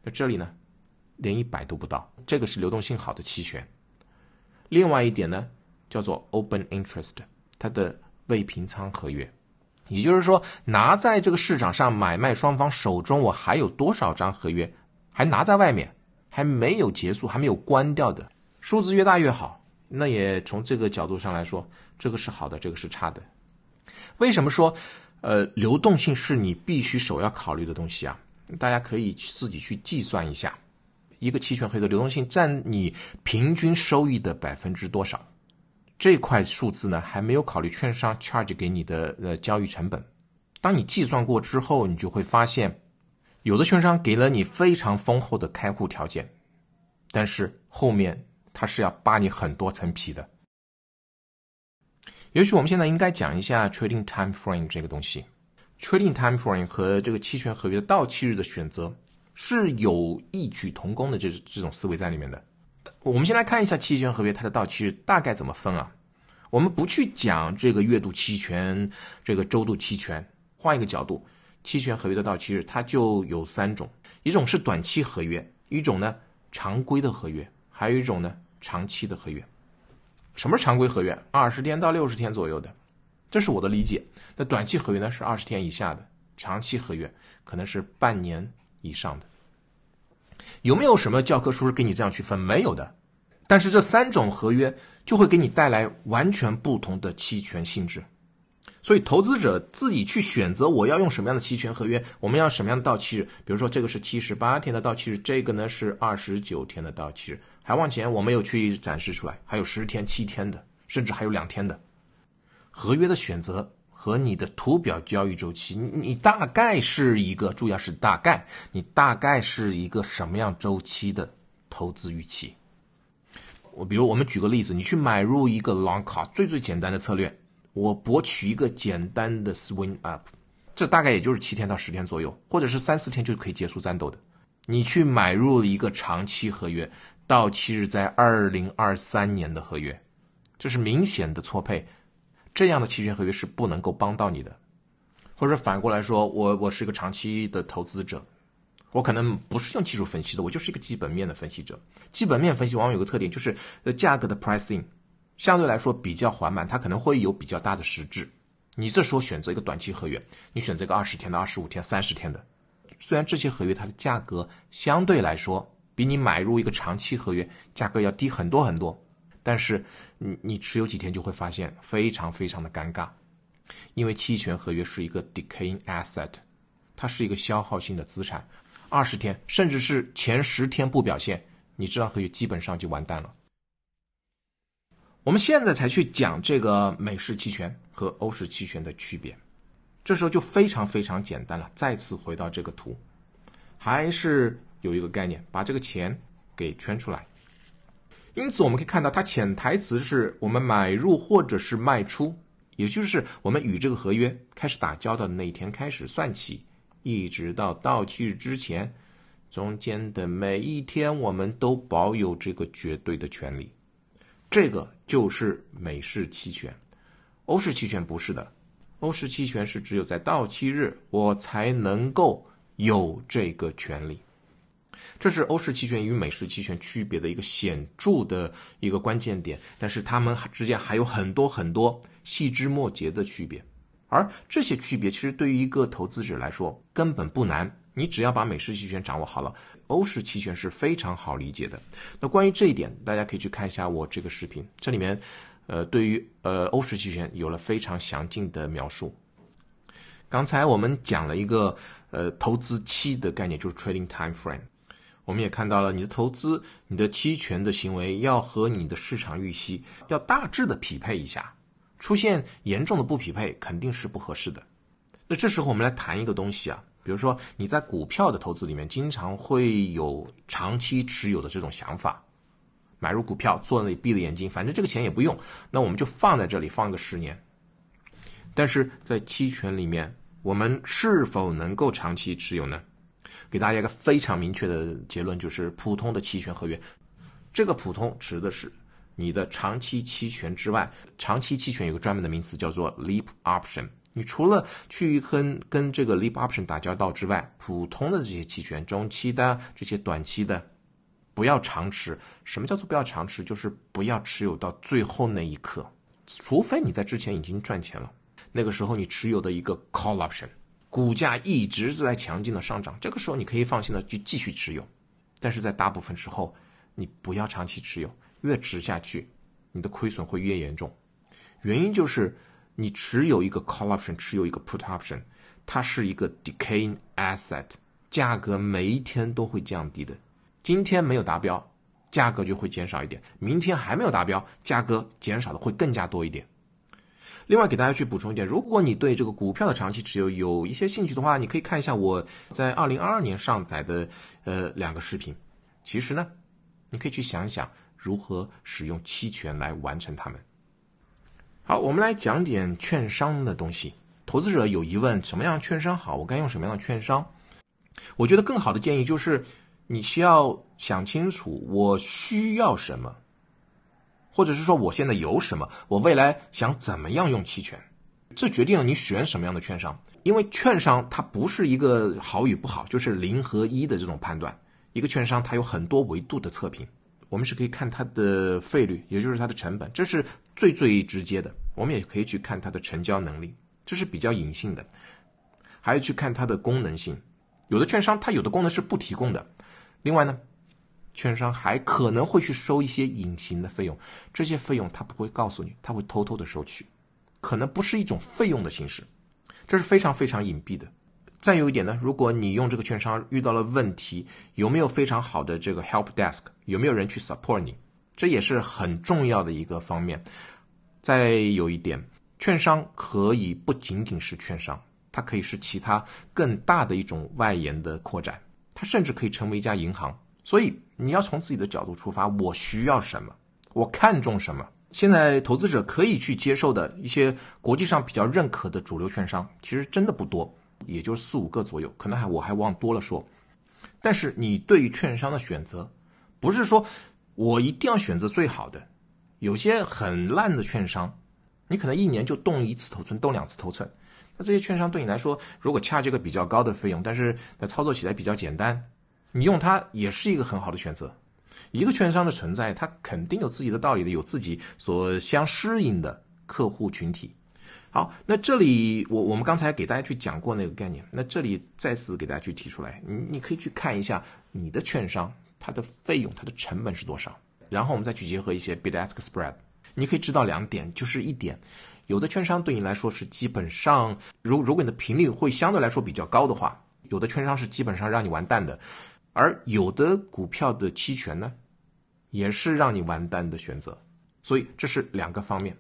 那这里呢，连一百都不到，这个是流动性好的期权。另外一点呢，叫做 open interest， 它的未平仓合约，也就是说，拿在这个市场上买卖双方手中，我还有多少张合约还拿在外面，还没有结束，还没有关掉的，数字越大越好。那也从这个角度上来说，这个是好的，这个是差的。为什么说呃，流动性是你必须首要考虑的东西啊？大家可以自己去计算一下，一个期权合约的流动性占你平均收益的百分之多少？这块数字呢，还没有考虑券商 charge 给你的呃交易成本。当你计算过之后，你就会发现，有的券商给了你非常丰厚的开户条件，但是后面它是要扒你很多层皮的。也许我们现在应该讲一下 trading time frame 这个东西。trading time frame 和这个期权合约的到期日的选择是有异曲同工的这这种思维在里面的。我们先来看一下期权合约它的到期日大概怎么分啊？我们不去讲这个月度期权、这个周度期权，换一个角度，期权合约的到期日它就有三种，一种是短期合约，一种呢常规的合约，还有一种呢长期的合约。什么是常规合约？二十天到六十天左右的，这是我的理解。那短期合约呢是二十天以下的，长期合约可能是半年以上的。有没有什么教科书是给你这样区分？没有的。但是这三种合约就会给你带来完全不同的期权性质。所以投资者自己去选择我要用什么样的期权合约，我们要什么样的到期日。比如说这个是七十八天的到期日，这个呢是二十九天的到期日，还往前我没有去展示出来，还有十天、七天的，甚至还有两天的。合约的选择和你的图表交易周期，你大概是一个，注意是大概，你大概是一个什么样周期的投资预期。我比如我们举个例子，你去买入一个 long call， 最最简单的策略，我博取一个简单的 swing up， 这大概也就是七天到十天左右，或者是三四天就可以结束战斗的。你去买入了一个长期合约，到期日在二零二三年的合约，这是明显的错配，这样的期权合约是不能够帮到你的。或者反过来说，我我是一个长期的投资者，我可能不是用技术分析的，我就是一个基本面的分析者。基本面分析往往有个特点，就是价格的 pricing 相对来说比较缓慢，它可能会有比较大的实质。你这时候选择一个短期合约，你选择一个二十天的、二十五天、三十天的，虽然这些合约它的价格相对来说比你买入一个长期合约价格要低很多很多，但是你你持有几天就会发现非常非常的尴尬，因为期权合约是一个 decaying asset， 它是一个消耗性的资产，二十天甚至是前十天不表现，你这张合约基本上就完蛋了。我们现在才去讲这个美式期权和欧式期权的区别，这时候就非常非常简单了。再次回到这个图，还是有一个概念，把这个钱给圈出来。因此我们可以看到，它潜台词是我们买入或者是卖出，也就是我们与这个合约开始打交道的那一天开始算起，一直到到期日之前，中间的每一天我们都保有这个绝对的权利。这个就是美式期权。欧式期权不是的，欧式期权是只有在到期日我才能够有这个权利。这是欧式期权与美式期权区别的一个显著的一个关键点，但是它们之间还有很多很多细枝末节的区别，而这些区别其实对于一个投资者来说根本不难，你只要把美式期权掌握好了，欧式期权是非常好理解的。那关于这一点，大家可以去看一下我这个视频，这里面呃对于呃欧式期权有了非常详尽的描述。刚才我们讲了一个呃投资期的概念，就是 trading time frame。我们也看到了你的投资，你的期权的行为要和你的市场预期要大致的匹配一下，出现严重的不匹配肯定是不合适的。那这时候我们来谈一个东西啊，比如说你在股票的投资里面经常会有长期持有的这种想法，买入股票坐那里闭着眼睛，反正这个钱也不用，那我们就放在这里放个十年。但是在期权里面，我们是否能够长期持有呢？给大家一个非常明确的结论，就是普通的期权合约，这个普通指的是你的长期期权之外，长期期权有个专门的名词叫做 leap option， 你除了去跟跟这个 leap option 打交道之外，普通的这些期权，中期的这些短期的，不要长持。什么叫做不要长持？就是不要持有到最后那一刻，除非你在之前已经赚钱了，那个时候你持有的一个 call option， 股价一直是在强劲的上涨，这个时候你可以放心的去继续持有。但是在大部分时候，你不要长期持有，越持下去，你的亏损会越严重。原因就是你持有一个 call option， 持有一个 put option， 它是一个 decaying asset， 价格每一天都会降低的。今天没有达标，价格就会减少一点，明天还没有达标，价格减少的会更加多一点。另外给大家去补充一点，如果你对这个股票的长期持有有一些兴趣的话，你可以看一下我在二零二二年上载的呃两个视频。其实呢，你可以去想一想如何使用期权来完成它们。好，我们来讲点券商的东西。投资者有疑问，什么样的券商好？我该用什么样的券商？我觉得更好的建议就是你需要想清楚我需要什么，或者是说我现在有什么，我未来想怎么样用期权，这决定了你选什么样的券商。因为券商它不是一个好与不好，就是零和一的这种判断。一个券商它有很多维度的测评，我们是可以看它的费率，也就是它的成本，这是最最直接的。我们也可以去看它的成交能力，这是比较隐性的。还有去看它的功能性，有的券商它有的功能是不提供的。另外呢，券商还可能会去收一些隐形的费用，这些费用它不会告诉你，它会偷偷的收取，可能不是一种费用的形式，这是非常非常隐蔽的。再有一点呢，如果你用这个券商遇到了问题，有没有非常好的这个 help desk， 有没有人去 support 你，这也是很重要的一个方面。再有一点，券商可以不仅仅是券商，它可以是其他更大的一种外延的扩展，它甚至可以成为一家银行。所以你要从自己的角度出发，我需要什么，我看重什么。现在投资者可以去接受的一些国际上比较认可的主流券商，其实真的不多，也就四五个左右，可能还我还忘多了说。但是你对于券商的选择，不是说我一定要选择最好的，有些很烂的券商，你可能一年就动一次头寸，动两次头寸。那这些券商对你来说，如果掐这个比较高的费用，但是操作起来比较简单，你用它也是一个很好的选择。一个券商的存在，它肯定有自己的道理的，有自己所相适应的客户群体。好，那这里我我们刚才给大家去讲过那个概念，那这里再次给大家去提出来，你你可以去看一下你的券商它的费用，它的成本是多少，然后我们再去结合一些 bid-ask spread， 你可以知道两点，就是一点，有的券商对你来说是基本上，如如果你的频率会相对来说比较高的话，有的券商是基本上让你完蛋的，而有的股票的期权呢，也是让你完蛋的选择，所以这是两个方面。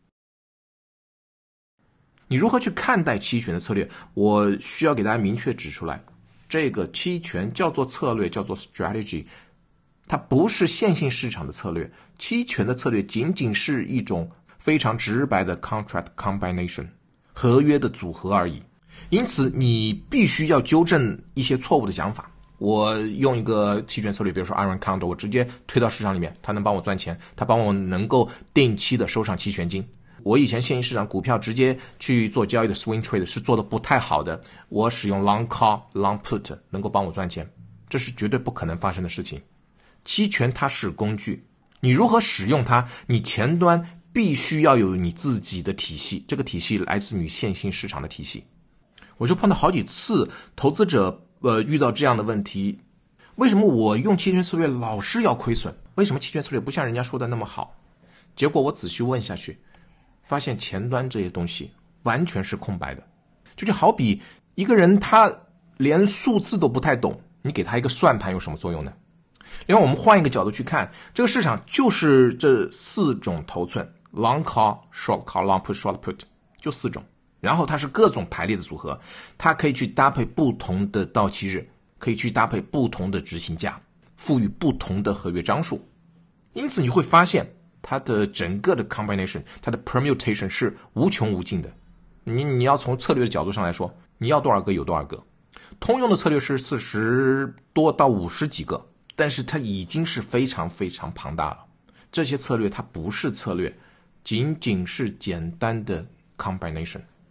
你如何去看待期权的策略？我需要给大家明确指出来，这个期权叫做策略，叫做 strategy， 它不是线性市场的策略，期权的策略仅仅是一种非常直白的 contract combination， 合约的组合而已。因此你必须要纠正一些错误的想法。我用一个期权策略，比如说 Iron Condor， 我直接推到市场里面，它能帮我赚钱，它帮我能够定期的收上期权金。我以前现行市场股票直接去做交易的 swing trade 是做的不太好的，我使用 long call long put 能够帮我赚钱，这是绝对不可能发生的事情。期权它是工具，你如何使用它，你前端必须要有你自己的体系，这个体系来自于现行市场的体系。我就碰到好几次投资者呃遇到这样的问题，为什么我用期权策略老是要亏损？为什么期权策略不像人家说的那么好？结果我仔细问下去，发现前端这些东西完全是空白的。就好比一个人他连数字都不太懂，你给他一个算盘有什么作用呢？另外我们换一个角度去看，这个市场就是这四种头寸， long call short call long put short put， 就四种，然后它是各种排列的组合，它可以去搭配不同的到期日，可以去搭配不同的执行价，赋予不同的合约张数。因此你会发现它的整个的 combination， 它的 permutation 是无穷无尽的。你你要从策略的角度上来说，你要多少个有多少个。通用的策略是四十多到五十几个，但是它已经是非常非常庞大了。这些策略它不是策略，仅仅是简单的 combination。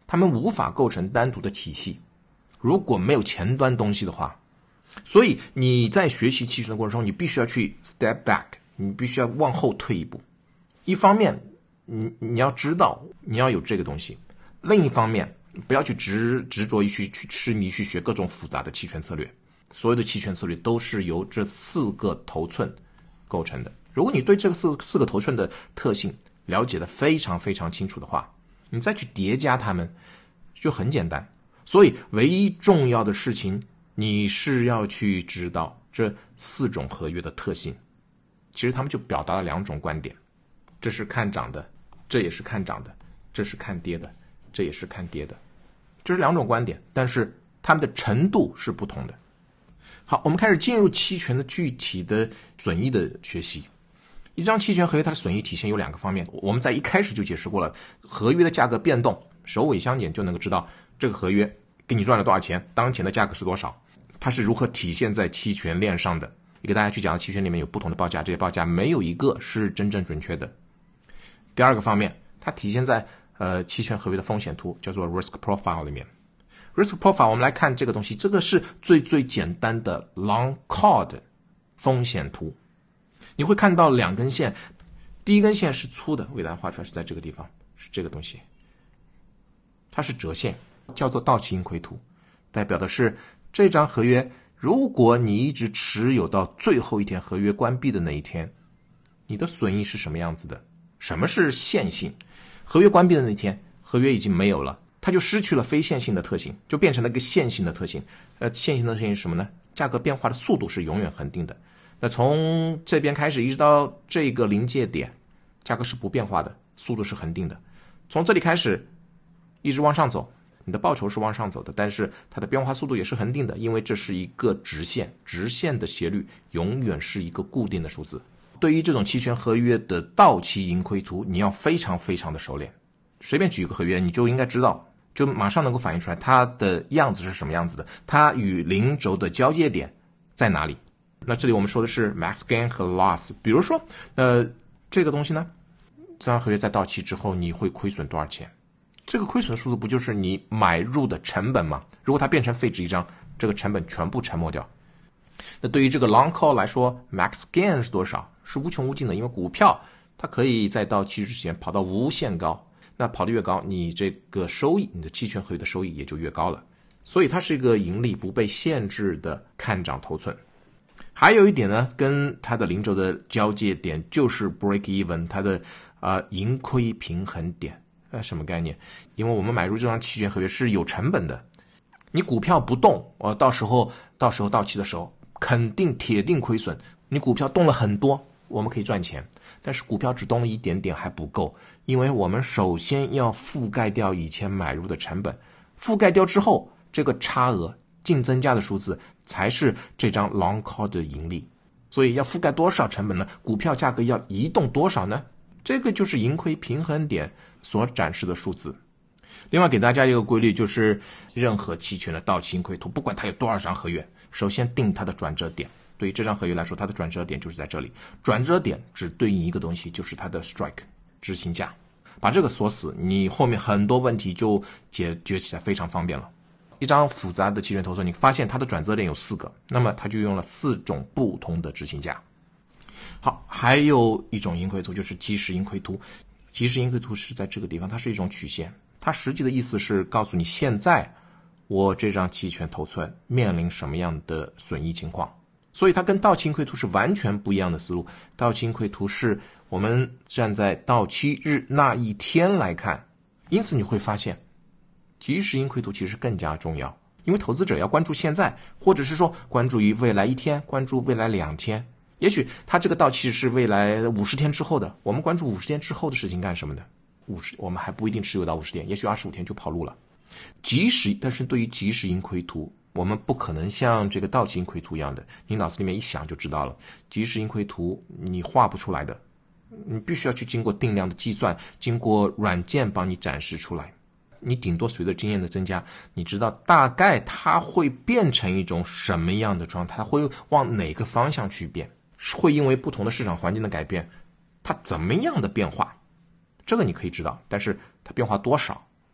它们无法构成单独的体系。如果没有前端东西的话，所以你在学习期权的过程中，你必须要去 step back， 你必须要往后退一步。一方面，你你要知道你要有这个东西；另一方面，不要去执执着于去去痴迷去学各种复杂的期权策略。所有的期权策略都是由这四个头寸构成的。如果你对这个四四个头寸的特性了解的非常非常清楚的话，你再去叠加它们就很简单。所以唯一重要的事情，你是要去知道这四种合约的特性。其实他们就表达了两种观点，这是看涨的，这也是看涨的，这是看跌的，这也是看跌的，这是两种观点，但是它们的程度是不同的。好，我们开始进入期权的具体的损益的学习。一张期权合约它的损益体现有两个方面，我们在一开始就解释过了，合约的价格变动首尾相减就能够知道这个合约给你赚了多少钱，当前的价格是多少，它是如何体现在期权链上的。也给大家去讲，期权里面有不同的报价，这些报价没有一个是真正准确的。第二个方面，它体现在呃期权合约的风险图，叫做 risk profile 里面。risk profile 我们来看这个东西，这个是最最简单的 long call 的风险图。你会看到两根线，第一根线是粗的，我给大家画出来是在这个地方，是这个东西，它是折线，叫做到期盈亏图，代表的是这张合约如果你一直持有到最后一天合约关闭的那一天，你的损益是什么样子的。什么是线性？合约关闭的那天，合约已经没有了，它就失去了非线性的特性，就变成了一个线性的特性。呃，线性的特性是什么呢？价格变化的速度是永远恒定的。那从这边开始一直到这个临界点，价格是不变化的，速度是恒定的。从这里开始一直往上走，你的报酬是往上走的，但是它的变化速度也是恒定的，因为这是一个直线，直线的斜率永远是一个固定的数字。对于这种期权合约的到期盈亏图，你要非常非常的熟练。随便举一个合约，你就应该知道，就马上能够反映出来它的样子是什么样子的，它与零轴的交界点在哪里。那这里我们说的是 max gain 和 loss。 比如说呃，这个东西呢，这张合约在到期之后你会亏损多少钱？这个亏损的数字不就是你买入的成本吗？如果它变成废纸一张，这个成本全部沉没掉。那对于这个 long call 来说， max gain 是多少？是无穷无尽的，因为股票它可以在到期之前跑到无限高，那跑得越高，你这个收益，你的期权合约的收益也就越高了。所以它是一个盈利不被限制的看涨头寸。还有一点呢，跟它的零轴的交界点就是 break even， 它的呃盈亏平衡点。呃，什么概念？因为我们买入这张期权合约是有成本的，你股票不动，呃，到时候到时候到期的时候，肯定铁定亏损。你股票动了很多，我们可以赚钱，但是股票只动了一点点还不够，因为我们首先要覆盖掉以前买入的成本，覆盖掉之后，这个差额净增加的数字才是这张 long call 的盈利。所以要覆盖多少成本呢？股票价格要移动多少呢？这个就是盈亏平衡点所展示的数字。另外给大家一个规律，就是任何期权的到期盈亏图，不管它有多少张合约，首先定它的转折点。对于这张合约来说，它的转折点就是在这里，转折点只对应一个东西，就是它的 strike 执行价。把这个锁死，你后面很多问题就解决起来非常方便了。一张复杂的期权投资，你发现它的转折点有四个，那么它就用了四种不同的执行价。好，还有一种盈亏图，就是即时盈亏图。即时盈亏图是在这个地方，它是一种曲线，它实际的意思是告诉你现在我这张期权头寸面临什么样的损益情况。所以它跟到期盈亏图是完全不一样的思路。到期盈亏图是我们站在到期日那一天来看，因此你会发现即时盈亏图其实更加重要，因为投资者要关注现在，或者是说关注于未来一天，关注未来两天。也许它这个到期是未来五十天之后的，我们关注五十天之后的事情干什么呢？五十我们还不一定持有到五十天，也许二十五天就跑路了。即时，但是对于即时盈亏图，我们不可能像这个到期盈亏图一样的，你脑子里面一想就知道了。即时盈亏图你画不出来的，你必须要去经过定量的计算，经过软件帮你展示出来。你顶多随着经验的增加，你知道大概它会变成一种什么样的状态，它会往哪个方向去变，会因为不同的市场环境的改变，它怎么样的变化，这个你可以知道，但是它变化多少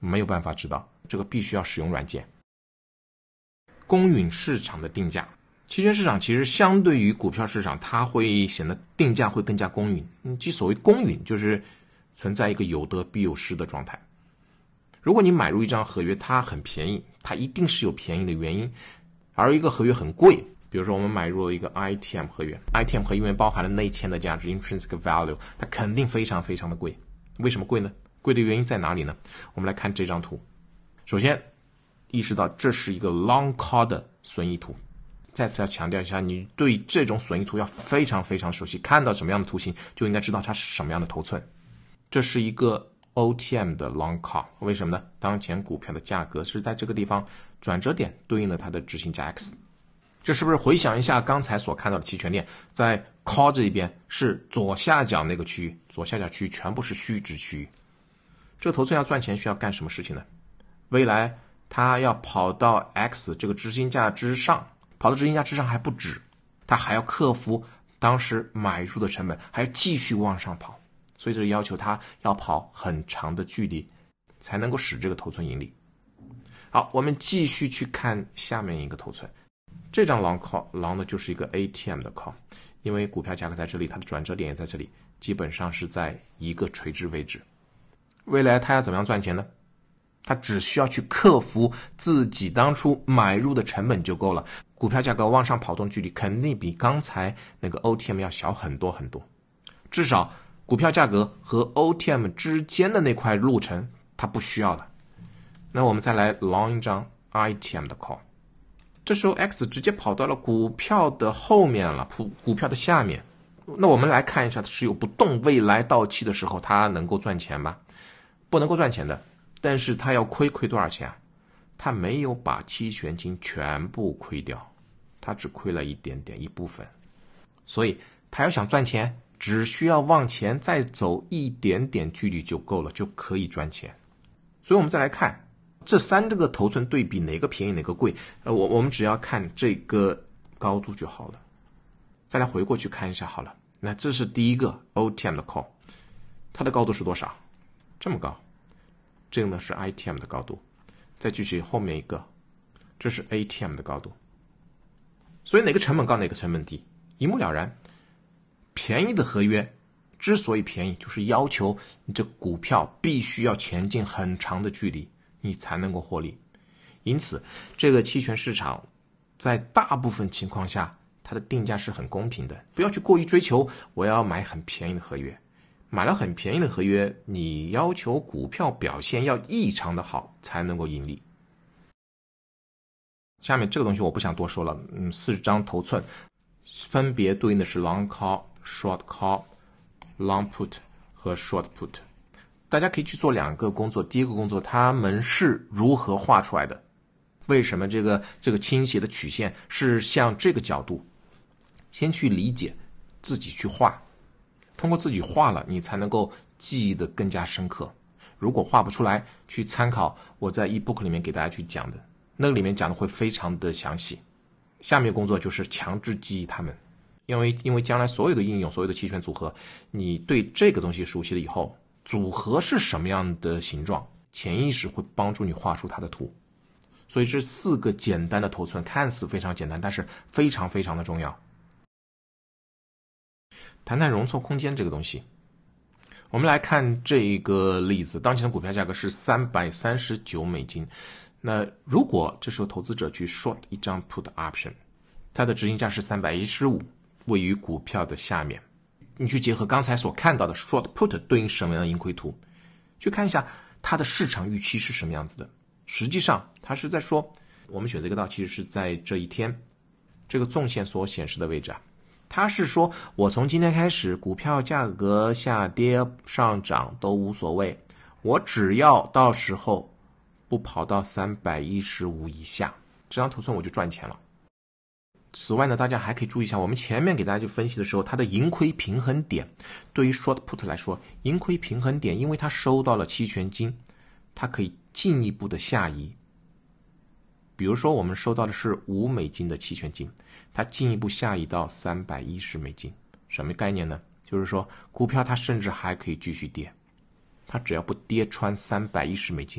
没有办法知道，这个必须要使用软件。公允市场的定价，期权市场其实相对于股票市场，它会显得定价会更加公允。嗯，即所谓公允，就是存在一个有得必有失的状态。如果你买入一张合约，它很便宜，它一定是有便宜的原因，而一个合约很贵，比如说我们买入了一个 I T M 合约 ，I T M 合约因为包含了内嵌的价值 intrinsic value， 它肯定非常非常的贵。为什么贵呢？贵的原因在哪里呢？我们来看这张图。首先意识到这是一个 long call 的损益图，再次要强调一下，你对这种损益图要非常非常熟悉，看到什么样的图形就应该知道它是什么样的头寸。这是一个 O T M 的 long call， 为什么呢？当前股票的价格是在这个地方，转折点对应了它的执行价 X。这是不是回想一下刚才所看到的期权链，在 call 这一边是左下角那个区域，左下角区域全部是虚值区域。这个头寸要赚钱需要干什么事情呢？未来它要跑到 X 这个执行价之上，跑到执行价之上还不止，它还要克服当时买入的成本，还要继续往上跑，所以这要求它要跑很长的距离才能够使这个头寸盈利。好，我们继续去看下面一个头寸。这张 long call long 呢就是一个 A T M 的 call， 因为股票价格在这里，它的转折点也在这里，基本上是在一个垂直位置。未来它要怎么样赚钱呢？它只需要去克服自己当初买入的成本就够了，股票价格往上跑动距离肯定比刚才那个 O T M 要小很多很多，至少股票价格和 O T M 之间的那块路程它不需要了。那我们再来 long 一张 I T M 的 call， 这时候 X 直接跑到了股票的后面了，股票的下面。那我们来看一下持有不动，未来到期的时候它能够赚钱吗？不能够赚钱的，但是它要亏亏多少钱啊？它没有把期权金全部亏掉，它只亏了一点点一部分，所以它要想赚钱，只需要往前再走一点点距离就够了，就可以赚钱。所以我们再来看这三个头寸对比，哪个便宜哪个贵，呃，我我们只要看这个高度就好了。再来回过去看一下好了，那这是第一个 O T M 的 call， 它的高度是多少？这么高。这个呢是 I T M 的高度，再继续后面一个，这是 A T M 的高度。所以哪个成本高哪个成本低，一目了然。便宜的合约之所以便宜，就是要求你这个股票必须要前进很长的距离，你才能够获利。因此这个期权市场在大部分情况下它的定价是很公平的，不要去过于追求我要买很便宜的合约，买了很便宜的合约，你要求股票表现要异常的好才能够盈利。下面这个东西我不想多说了，嗯，四张头寸分别对应的是 long call、short call、long put 和 short put。大家可以去做两个工作，第一个工作它们是如何画出来的？为什么这个这个倾斜的曲线是向这个角度？先去理解，自己去画。通过自己画了，你才能够记忆的更加深刻。如果画不出来，去参考我在 ebook 里面给大家去讲的，那个里面讲的会非常的详细。下面工作就是强制记忆它们，因为因为将来所有的应用，所有的期权组合，你对这个东西熟悉了以后，组合是什么样的形状，潜意识会帮助你画出它的图。所以这四个简单的头寸看似非常简单，但是非常非常的重要。谈谈容错空间这个东西，我们来看这个例子，当前的股票价格是三百三十九美金。那如果这时候投资者去 short 一张 put option， 它的执行价是三百一十五，位于股票的下面。你去结合刚才所看到的 short put 对应什么样的盈亏图，去看一下它的市场预期是什么样子的。实际上它是在说，我们选择一个道其实是在这一天这个纵线所显示的位置啊，他是说我从今天开始股票价格下跌上涨都无所谓，我只要到时候不跑到三百一十五以下，这张头寸我就赚钱了。此外呢，大家还可以注意一下，我们前面给大家去分析的时候，它的盈亏平衡点，对于 short put 来说，盈亏平衡点因为它收到了期权金，它可以进一步的下移。比如说我们收到的是五美金的期权金，它进一步下移到三百一十美金，什么概念呢？就是说股票它甚至还可以继续跌，它只要不跌穿三百一十美金，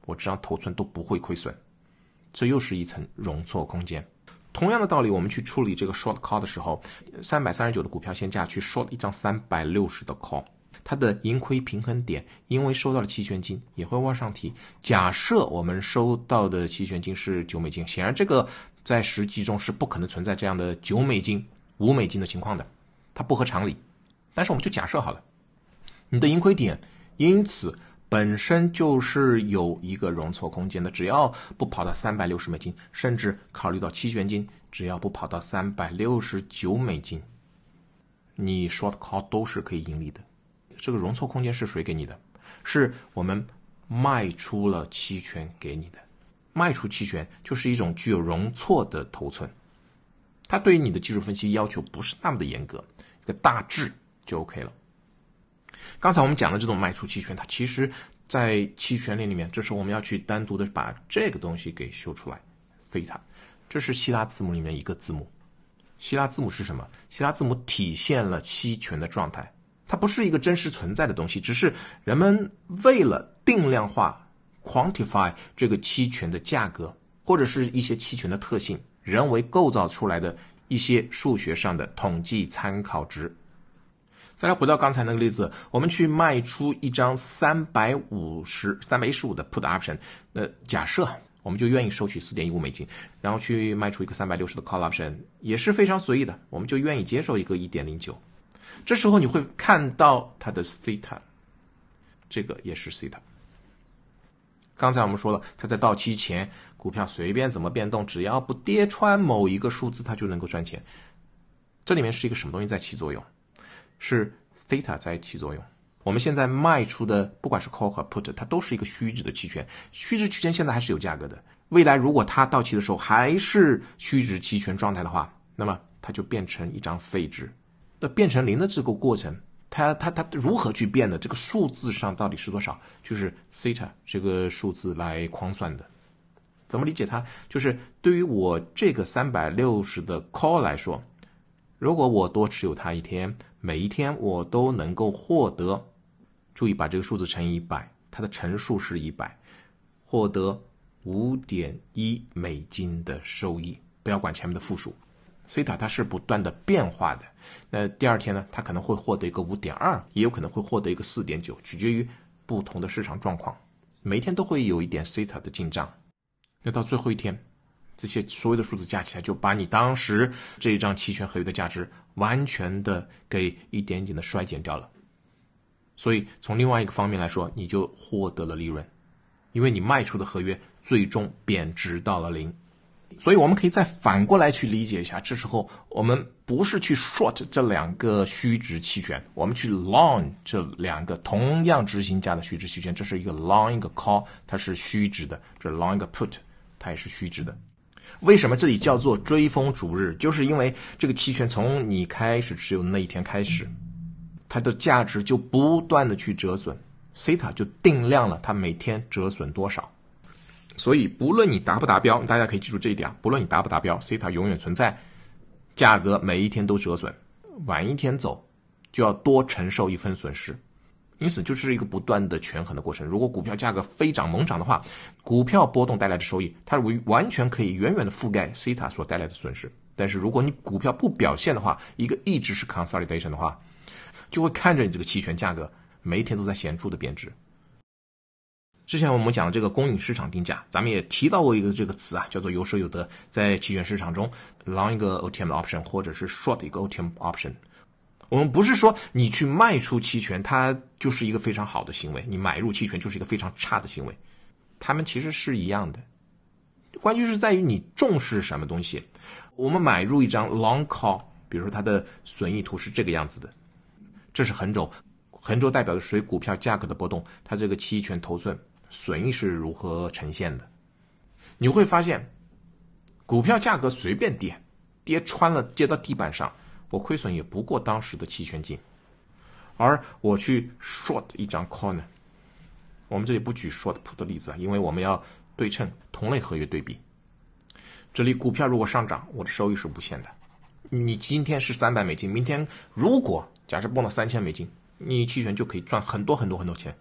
我这张头寸都不会亏损。这又是一层容错空间。同样的道理，我们去处理这个 short call 的时候，三百三十九的股票现价去 short 一张三百六十的 call， 它的盈亏平衡点因为收到了期权金也会往上提。假设我们收到的期权金是九美金，显然这个在实际中是不可能存在这样的九美金、五美金的情况的，它不合常理。但是我们就假设好了，你的盈亏点因此本身就是有一个容错空间的，只要不跑到三百六十美金，甚至考虑到期权金，只要不跑到三百六十九美金，你 short call 都是可以盈利的。这个容错空间是谁给你的？是我们卖出了期权给你的。卖出期权就是一种具有容错的头寸，它对于你的技术分析要求不是那么的严格，一个大致就 OK 了。刚才我们讲的这种卖出期权，它其实在期权链里面，这时候我们要去单独的把这个东西给修出来 theta， 这是希腊字母里面一个字母。希腊字母是什么？希腊字母体现了期权的状态，它不是一个真实存在的东西，只是人们为了定量化 quantify 这个期权的价格，或者是一些期权的特性，人为构造出来的一些数学上的统计参考值。再来回到刚才那个例子，我们去卖出一张三百五十、三百一十五的 put option， 那假设我们就愿意收取 四点一五美金，然后去卖出一个三百六十的 call option， 也是非常随意的，我们就愿意接受一个 一点零九。这时候你会看到它的 theta， 这个也是 theta。刚才我们说了，它在到期前股票随便怎么变动，只要不跌穿某一个数字，它就能够赚钱。这里面是一个什么东西在起作用？是 theta 在起作用。我们现在卖出的不管是 call 和 put， 它都是一个虚值的期权，虚值期权现在还是有价格的。未来如果它到期的时候还是虚值期权状态的话，那么它就变成一张废纸。那变成零的这个过程，它它它如何去变的？这个数字上到底是多少？就是 theta 这个数字来框算的。怎么理解它？就是对于我这个三百六十的 call 来说，如果我多持有它一天，每一天我都能够获得，注意把这个数字乘以一百，它的乘数是一百，获得 五点一美金的收益，不要管前面的负数。theta 它是不断的变化的，那第二天呢，它可能会获得一个 五点二， 也有可能会获得一个 四点九， 取决于不同的市场状况，每一天都会有一点 theta 的进账。那到最后一天，这些所有的数字加起来，就把你当时这一张期权合约的价值完全的给一点点的衰减掉了。所以从另外一个方面来说，你就获得了利润，因为你卖出的合约最终贬值到了零。所以我们可以再反过来去理解一下，这时候我们不是去 short 这两个虚值期权，我们去 long 这两个同样执行价的虚值期权，这是一个 long 一个 call， 它是虚值的，这 long 一个 put， 它也是虚值的。为什么这里叫做追风逐日？就是因为这个期权从你开始持有的那一天开始，它的价值就不断的去折损， theta 就定量了它每天折损多少。所以不论你达不达标，大家可以记住这一点，不论你达不达标， theta 永远存在，价格每一天都折损，晚一天走就要多承受一分损失。因此就是一个不断的权衡的过程。如果股票价格飞涨猛涨的话，股票波动带来的收益，它完全可以远远的覆盖 theta 所带来的损失。但是如果你股票不表现的话，一个一直是 consolidation 的话，就会看着你这个期权价格每一天都在显著的贬值。之前我们讲的这个公允市场定价，咱们也提到过一个这个词啊，叫做有舍有得。在期权市场中 long 一个 O T M option 或者是 short 一个 O T M option， 我们不是说你去卖出期权它就是一个非常好的行为，你买入期权就是一个非常差的行为，它们其实是一样的。关键是在于你重视什么东西。我们买入一张 long call， 比如说它的损益图是这个样子的，这是横轴，横轴代表的属于股票价格的波动，它这个期权头寸损益是如何呈现的。你会发现股票价格随便跌，跌穿了跌到地板上，我亏损也不过当时的期权金。而我去 short 一张 call 呢，我们这里不举 short put 的例子啊，因为我们要对称同类合约对比。这里股票如果上涨，我的收益是无限的。你今天是三百美金，明天如果假设蹦到三千美金，你期权就可以赚很多很多很多钱。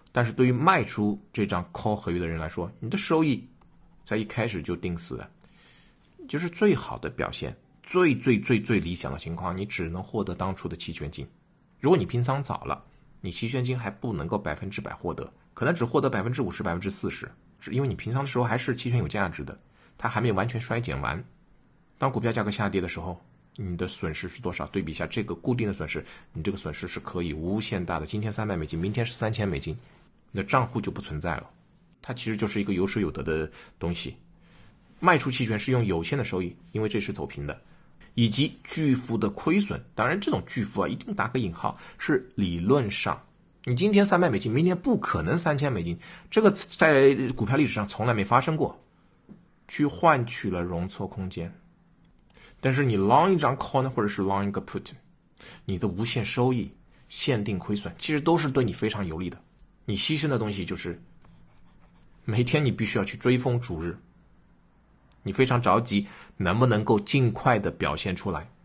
但是对于卖出这张 call 合约的人来说，你的收益在一开始就定死了，就是最好的表现，最最最最理想的情况，你只能获得当初的期权金。如果你平仓早了，你期权金还不能够百分之百获得，可能只获得百分之五十、百分之四十，是因为你平仓的时候还是期权有价值的，它还没有完全衰减完。当股票价格下跌的时候，你的损失是多少？对比一下这个固定的损失，你这个损失是可以无限大的。今天三百美金，明天是三千美金，你的账户就不存在了。它其实就是一个有舍有得的东西。卖出期权是用有限的收益，因为这是走平的，以及巨幅的亏损。当然，这种巨幅啊，一定打个引号，是理论上。你今天三百美金，明天不可能三千美金，这个在股票历史上从来没发生过，去换取了容错空间。但是你 long 一张 call 呢，或者是 long 一个 put， 你的无限收益、限定亏损，其实都是对你非常有利的。你牺牲的东西就是每天你必须要去追风逐日，你非常着急，能不能够尽快的表现出来？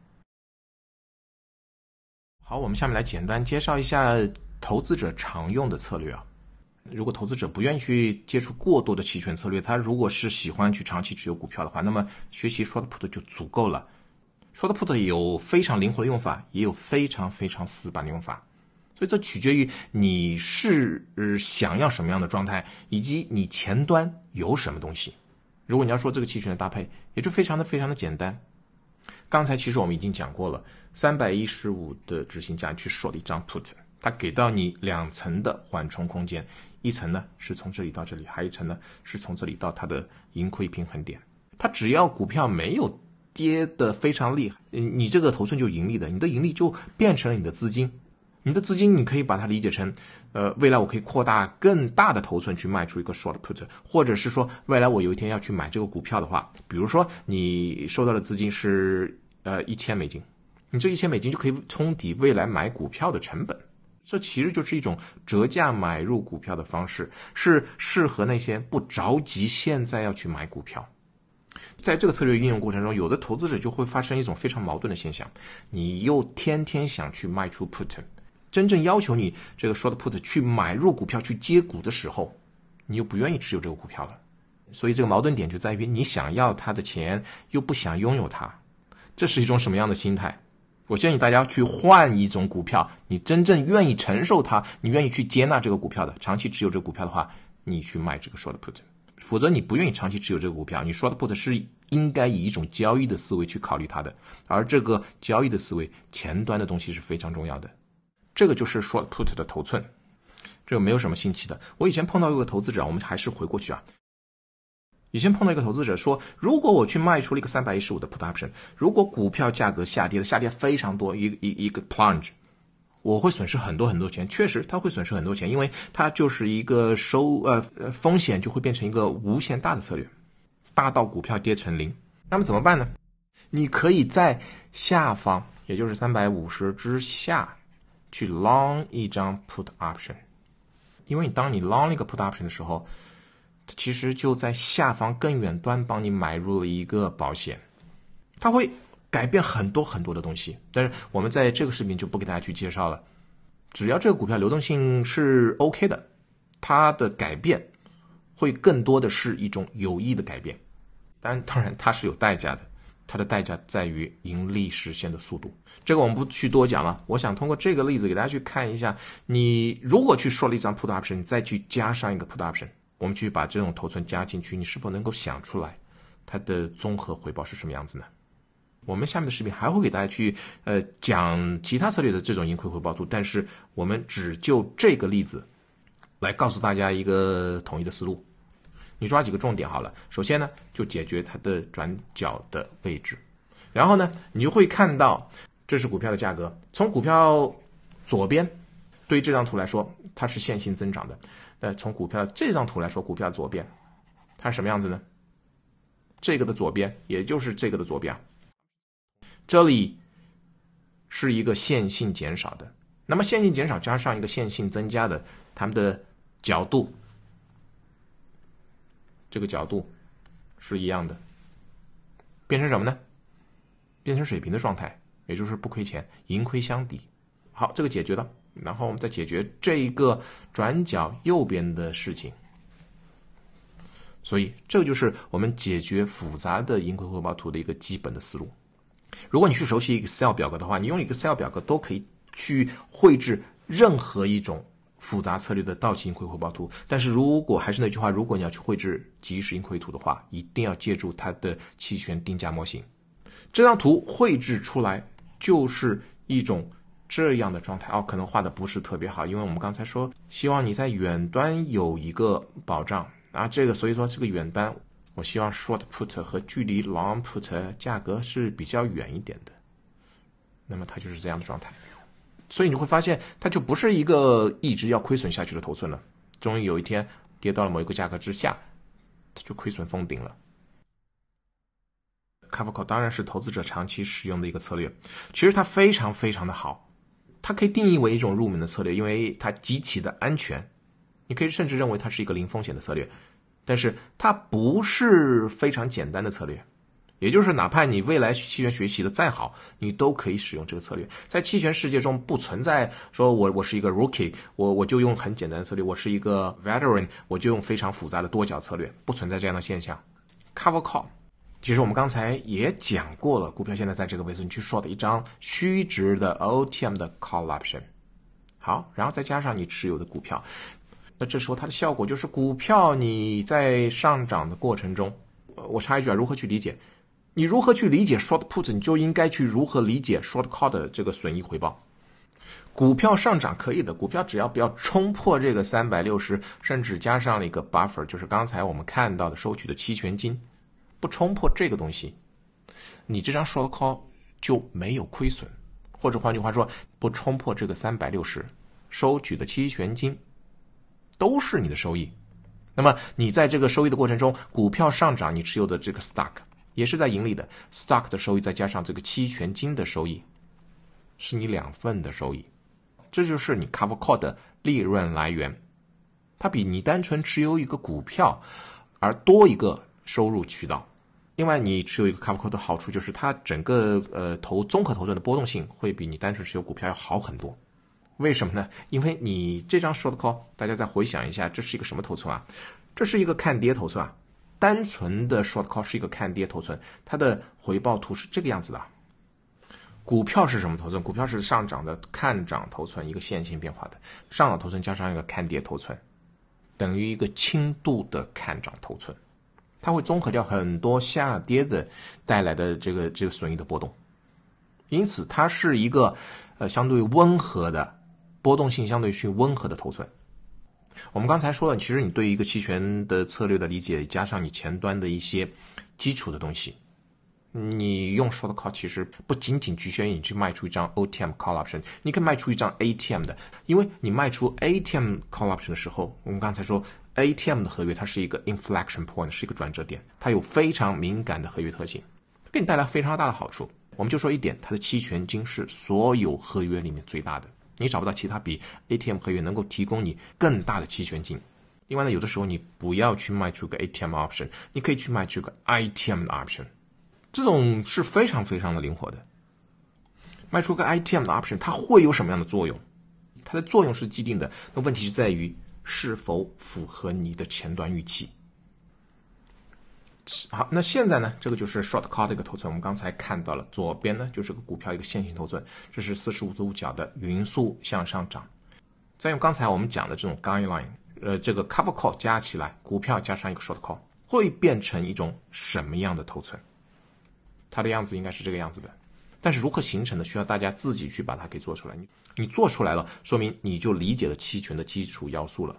好，我们下面来简单介绍一下投资者常用的策略啊。如果投资者不愿意去接触过多的期权策略，他如果是喜欢去长期持有股票的话，那么学习 short put 就足够了。short put 有非常灵活的用法，也有非常非常死板的用法，所以这取决于你是想要什么样的状态，以及你前端有什么东西。如果你要说这个期权的搭配，也就非常的非常的简单。刚才其实我们已经讲过了，三百一十五的执行价去 short 一张 put， 它给到你两层的缓冲空间，一层呢是从这里到这里，还有一层呢是从这里到它的盈亏平衡点。它只要股票没有跌得非常厉害，你这个头寸就盈利的，你的盈利就变成了你的资金。你的资金你可以把它理解成呃，未来我可以扩大更大的头寸去卖出一个 short put， 或者是说未来我有一天要去买这个股票的话，比如说你收到的资金是呃一千美金，你这一千美金就可以冲抵未来买股票的成本。这其实就是一种折价买入股票的方式，是适合那些不着急现在要去买股票。在这个策略运用过程中，有的投资者就会发生一种非常矛盾的现象，你又天天想去卖出 put， 真正要求你这个 short put 去买入股票去接股的时候，你又不愿意持有这个股票了。所以这个矛盾点就在于你想要他的钱，又不想拥有它，这是一种什么样的心态？我建议大家去换一种股票，你真正愿意承受它，你愿意去接纳这个股票的，长期持有这个股票的话，你去卖这个 short put。 否则你不愿意长期持有这个股票，你 short put 是应该以一种交易的思维去考虑它的，而这个交易的思维前端的东西是非常重要的。这个就是 short put 的头寸，这个没有什么新奇的。我以前碰到一个投资者，我们还是回过去啊。以前碰到一个投资者说，如果我去卖出了一个三百一十五的 put option， 如果股票价格下跌的下跌非常多，一一一个 plunge， 我会损失很多很多钱。确实他会损失很多钱，因为它就是一个收呃风险就会变成一个无限大的策略，大到股票跌成零。那么怎么办呢？你可以在下方，也就是三百五十之下去 long 一张 put option， 因为当你 long 一个 put option 的时候，其实就在下方更远端帮你买入了一个保险，它会改变很多很多的东西，但是我们在这个视频就不给大家去介绍了。只要这个股票流动性是 OK 的，它的改变会更多的是一种有益的改变，但当然它是有代价的，它的代价在于盈利实现的速度。这个我们不去多讲了，我想通过这个例子给大家去看一下，你如果去说了一张 put option， 你再去加上一个 put option，我们去把这种头寸加进去，你是否能够想出来它的综合回报是什么样子呢？我们下面的视频还会给大家去呃讲其他策略的这种盈亏回报图，但是我们只就这个例子来告诉大家一个统一的思路。你抓几个重点好了。首先呢，就解决它的转角的位置，然后呢，你就会看到这是股票的价格，从股票左边对于这张图来说它是线性增长的，那从股票这张图来说，股票左边它是什么样子呢？这个的左边也就是这个的左边，这里是一个线性减少的，那么线性减少加上一个线性增加的，它们的角度，这个角度是一样的，变成什么呢？变成水平的状态，也就是不亏钱，盈亏相抵。好，这个解决了。 然后我们再解决这一个转角右边的事情。所以这个就是我们解决复杂的盈亏回报图的一个基本的思路。如果你去熟悉 Excel 表格的话，你用 Excel 表格都可以去绘制任何一种复杂策略的到期盈亏回报图。但是如果还是那句话，如果你要去绘制即时盈亏图的话，一定要借助它的期权定价模型。这张图绘制出来就是一种这样的状态哦，可能画的不是特别好，因为我们刚才说希望你在远端有一个保障啊，这个所以说这个远端我希望 short put 和距离 long put 价格是比较远一点的，那么它就是这样的状态。所以你会发现它就不是一个一直要亏损下去的头寸了，终于有一天跌到了某一个价格之下，它就亏损封顶了。Cover call 当然是投资者长期使用的一个策略，其实它非常非常的好，它可以定义为一种入门的策略，因为它极其的安全，你可以甚至认为它是一个零风险的策略，但是它不是非常简单的策略，也就是哪怕你未来期权学习的再好，你都可以使用这个策略。在期权世界中不存在说我我是一个 rookie， 我我就用很简单的策略，我是一个 veteran， 我就用非常复杂的多角策略，不存在这样的现象。Cover call其实我们刚才也讲过了，股票现在在这个位置，你去 short 一张虚值的 O T M 的 call option， 好，然后再加上你持有的股票，那这时候它的效果就是股票你在上涨的过程中，我插一句啊，如何去理解？你如何去理解 short put， 你就应该去如何理解 short call 的这个损益回报。股票上涨可以的，股票只要不要冲破这个三百六十，甚至加上了一个 buffer， 就是刚才我们看到的收取的期权金，不冲破这个东西，你这张 short call 就没有亏损，或者换句话说，不冲破这个三百六十，收取的期权金都是你的收益。那么你在这个收益的过程中，股票上涨，你持有的这个 stock 也是在盈利的， stock 的收益再加上这个期权金的收益，是你两份的收益，这就是你 cover call 的利润来源。它比你单纯持有一个股票而多一个收入渠道。另外你持有一个 cover call 的好处就是它整个呃投综合投资的波动性会比你单纯持有股票要好很多。为什么呢？因为你这张 short call， 大家再回想一下，这是一个什么头寸啊？这是一个看跌头寸啊。单纯的 short call 是一个看跌头寸，它的回报图是这个样子的。股票是什么头寸？股票是上涨的看涨头寸，一个线性变化的上涨头寸加上一个看跌头寸，等于一个轻度的看涨头寸，它会综合掉很多下跌的带来的这个这个损益的波动，因此它是一个呃相对温和的波动性相对去温和的头寸。我们刚才说了，其实你对于一个期权的策略的理解，加上你前端的一些基础的东西，你用 short call 其实不仅仅局限于你去卖出一张 O T M call option， 你可以卖出一张 A T M 的，因为你卖出 A T M call option 的时候，我们刚才说 A T M 的合约它是一个 inflection point， 是一个转折点，它有非常敏感的合约特性，给你带来非常大的好处。我们就说一点，它的期权金是所有合约里面最大的，你找不到其他比 A T M 合约能够提供你更大的期权金。另外呢，有的时候你不要去卖出个 A T M option， 你可以去卖出个 I T M 的 option， 这种是非常非常的灵活的。卖出个 I T M 的 option 它会有什么样的作用？它的作用是既定的，那问题是在于是否符合你的前端预期。好，那现在呢，这个就是 short call 的一个头寸，我们刚才看到了，左边呢就是个股票一个线性头寸，这是四十五度角的匀速向上涨。再用刚才我们讲的这种 guideline， 呃，这个 cover call 加起来，股票加上一个 short call， 会变成一种什么样的头寸？它的样子应该是这个样子的，但是如何形成的，需要大家自己去把它给做出来。你你做出来了，说明你就理解了期权的基础要素了。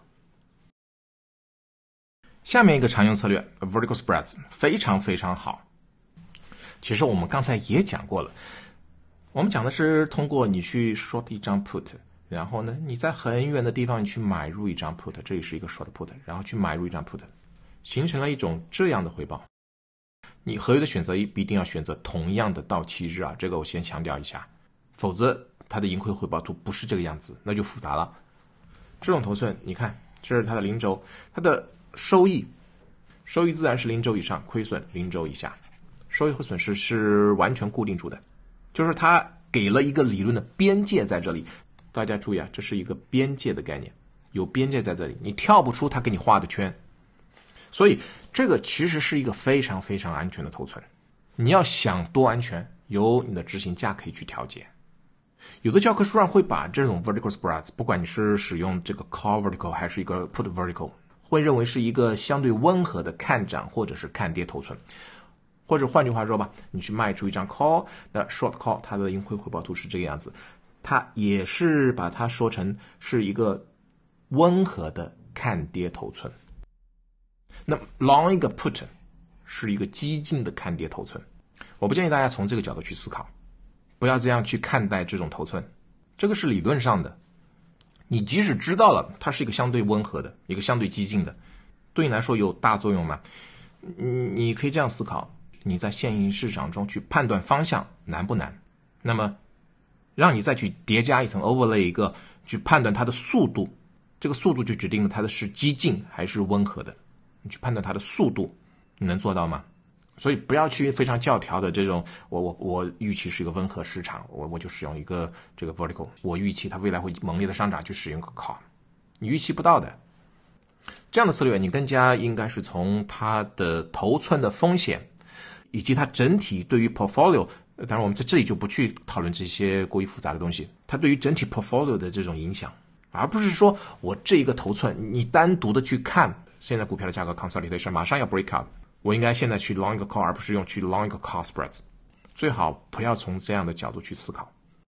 下面一个常用策略 vertical spreads 非常非常好。其实我们刚才也讲过了，我们讲的是通过你去 short 一张 put， 然后呢你在很远的地方你去买入一张 put， 这也是一个 short put， 然后去买入一张 put， 形成了一种这样的回报。你合约的选择一必定要选择同样的到期日啊，这个我先强调一下，否则它的盈亏回报图不是这个样子，那就复杂了。这种头寸你看，这是它的零轴，它的收益收益自然是零轴以上，亏损零轴以下，收益和损失是完全固定住的，就是它给了一个理论的边界在这里， 大家注意啊，这是一个边界的概念，有边界在这里，你跳不出他给你画的圈。所以这个其实是一个非常非常安全的头寸。你要想多安全，由你的执行架可以去调节。有的教科书上会把这种 vertical spreads， 不管你是使用这个 call vertical 还是一个 put vertical， 会认为是一个相对温和的看涨或者是看跌头寸。或者换句话说吧，你去卖出一张 call， 那 short call 它的盈亏回报图是这个样子，它也是把它说成是一个温和的看跌头寸。那么 long 一个 put 是一个激进的看跌头寸。我不建议大家从这个角度去思考，不要这样去看待这种头寸，这个是理论上的。你即使知道了它是一个相对温和的，一个相对激进的，对你来说有大作用吗？你可以这样思考，你在现行市场中去判断方向难不难？那么让你再去叠加一层 overlay 一个去判断它的速度，这个速度就决定了它的是激进还是温和的。你去判断它的速度，你能做到吗？所以不要去非常教条的这种，我我我预期是一个温和市场，我我就使用一个这个 vertical， 我预期它未来会猛烈的上涨，去使用个 call， 你预期不到的。这样的策略，你更加应该是从它的头寸的风险，以及它整体对于 portfolio， 当然我们在这里就不去讨论这些过于复杂的东西，它对于整体 portfolio 的这种影响，而不是说我这一个头寸你单独的去看现在股票的价格 consolidation 马上要 break out， 我应该现在去 long 一个 call， 而不是用去 long 一个 call spreads， 最好不要从这样的角度去思考。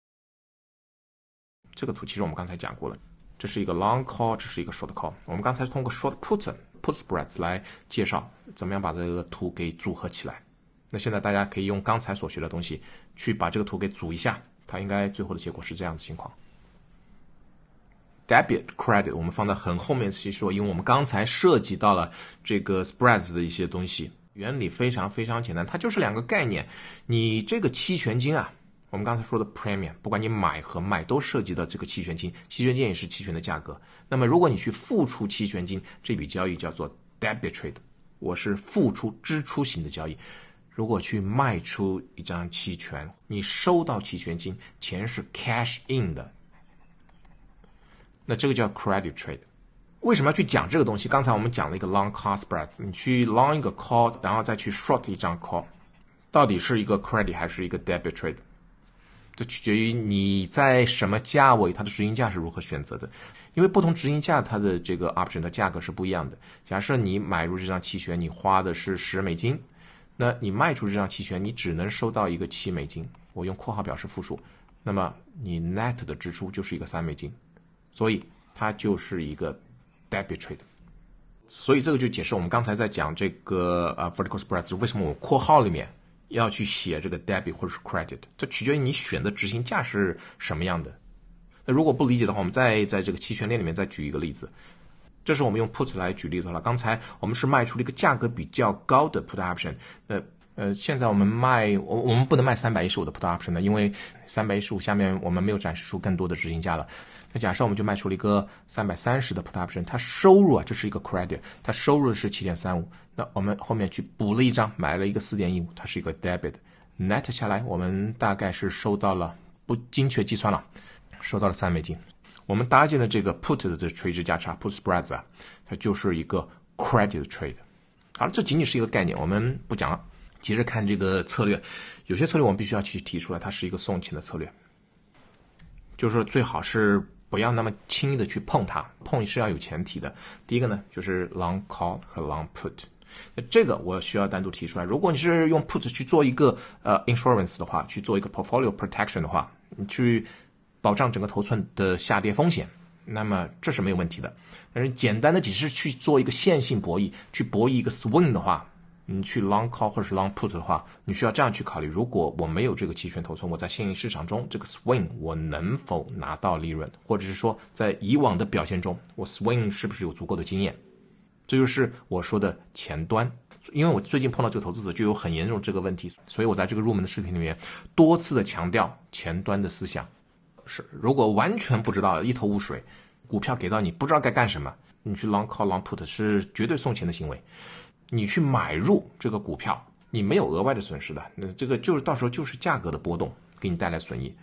这个图其实我们刚才讲过了，这是一个 long call， 这是一个 short call， 我们刚才是通过 short put put spreads 来介绍怎么样把这个图给组合起来。那现在大家可以用刚才所学的东西去把这个图给组一下，它应该最后的结果是这样的情况。Debit credit 我们放在很后面去说，因为我们刚才涉及到了这个 spreads 的一些东西，原理非常非常简单，它就是两个概念。你这个期权金啊，我们刚才说的 premium， 不管你买和卖都涉及到这个期权金，期权金也是期权的价格。那么如果你去付出期权金，这笔交易叫做 debit trade， 我是付出支出型的交易。如果去卖出一张期权，你收到期权金，钱是 cash in 的，那这个叫 credit trade。 为什么要去讲这个东西？刚才我们讲了一个 long call spreads， 你去 long 一个 call， 然后再去 short 一张 call， 到底是一个 credit 还是一个 debit trade， 这取决于你在什么价位，它的执行价是如何选择的。因为不同执行价它的这个 option 的价格是不一样的。假设你买入这张期权，你花的是十美金，那你卖出这张期权，你只能收到一个七美金，我用括号表示复数，那么你 net 的支出就是一个三美金，所以它就是一个 debit trade。 所以这个就解释我们刚才在讲这个呃 vertical spreads 为什么我括号里面要去写这个 debit 或者是 credit， 这取决于你选的执行价是什么样的。那如果不理解的话，我们再在这个期权链里面再举一个例子。这是我们用 put 来举例子了。刚才我们是卖出了一个价格比较高的 put option， 那呃，现在我们卖我我们不能卖三百一十五的 put option 呢，因为三百一十五下面我们没有展示出更多的执行价了。那假设我们就卖出了一个三百三十的 put option， 它收入啊，这是一个 credit， 它收入是 七点三五， 那我们后面去补了一张，买了一个 四点一五， 它是一个 debit， net 下来我们大概是收到了，不精确计算了，收到了三美金。我们搭建的这个 put 的这垂直价差 put spreads 啊，它就是一个 credit trade。 好了，这仅仅是一个概念，我们不讲了。接着看这个策略，有些策略我们必须要去提出来，它是一个送钱的策略，就是说最好是不要那么轻易的去碰它，碰是要有前提的。第一个呢，就是 long call 和 long put， 那这个我需要单独提出来。如果你是用 put 去做一个呃 insurance 的话，去做一个 portfolio protection 的话，你去保障整个头寸的下跌风险，那么这是没有问题的。但是简单的只是去做一个线性博弈，去博弈一个 swing 的话，你去 long call 或者是 long put 的话，你需要这样去考虑，如果我没有这个期权头寸，我在现行市场中这个 swing 我能否拿到利润，或者是说在以往的表现中我 swing 是不是有足够的经验，这就是我说的前端。因为我最近碰到这个投资者就有很严重这个问题，所以我在这个入门的视频里面多次的强调前端的思想。是，如果完全不知道，一头雾水，股票给到你不知道该干什么，你去 long call long put 是绝对送钱的行为。你去买入这个股票，你没有额外的损失的，那这个就是到时候就是价格的波动给你带来损益。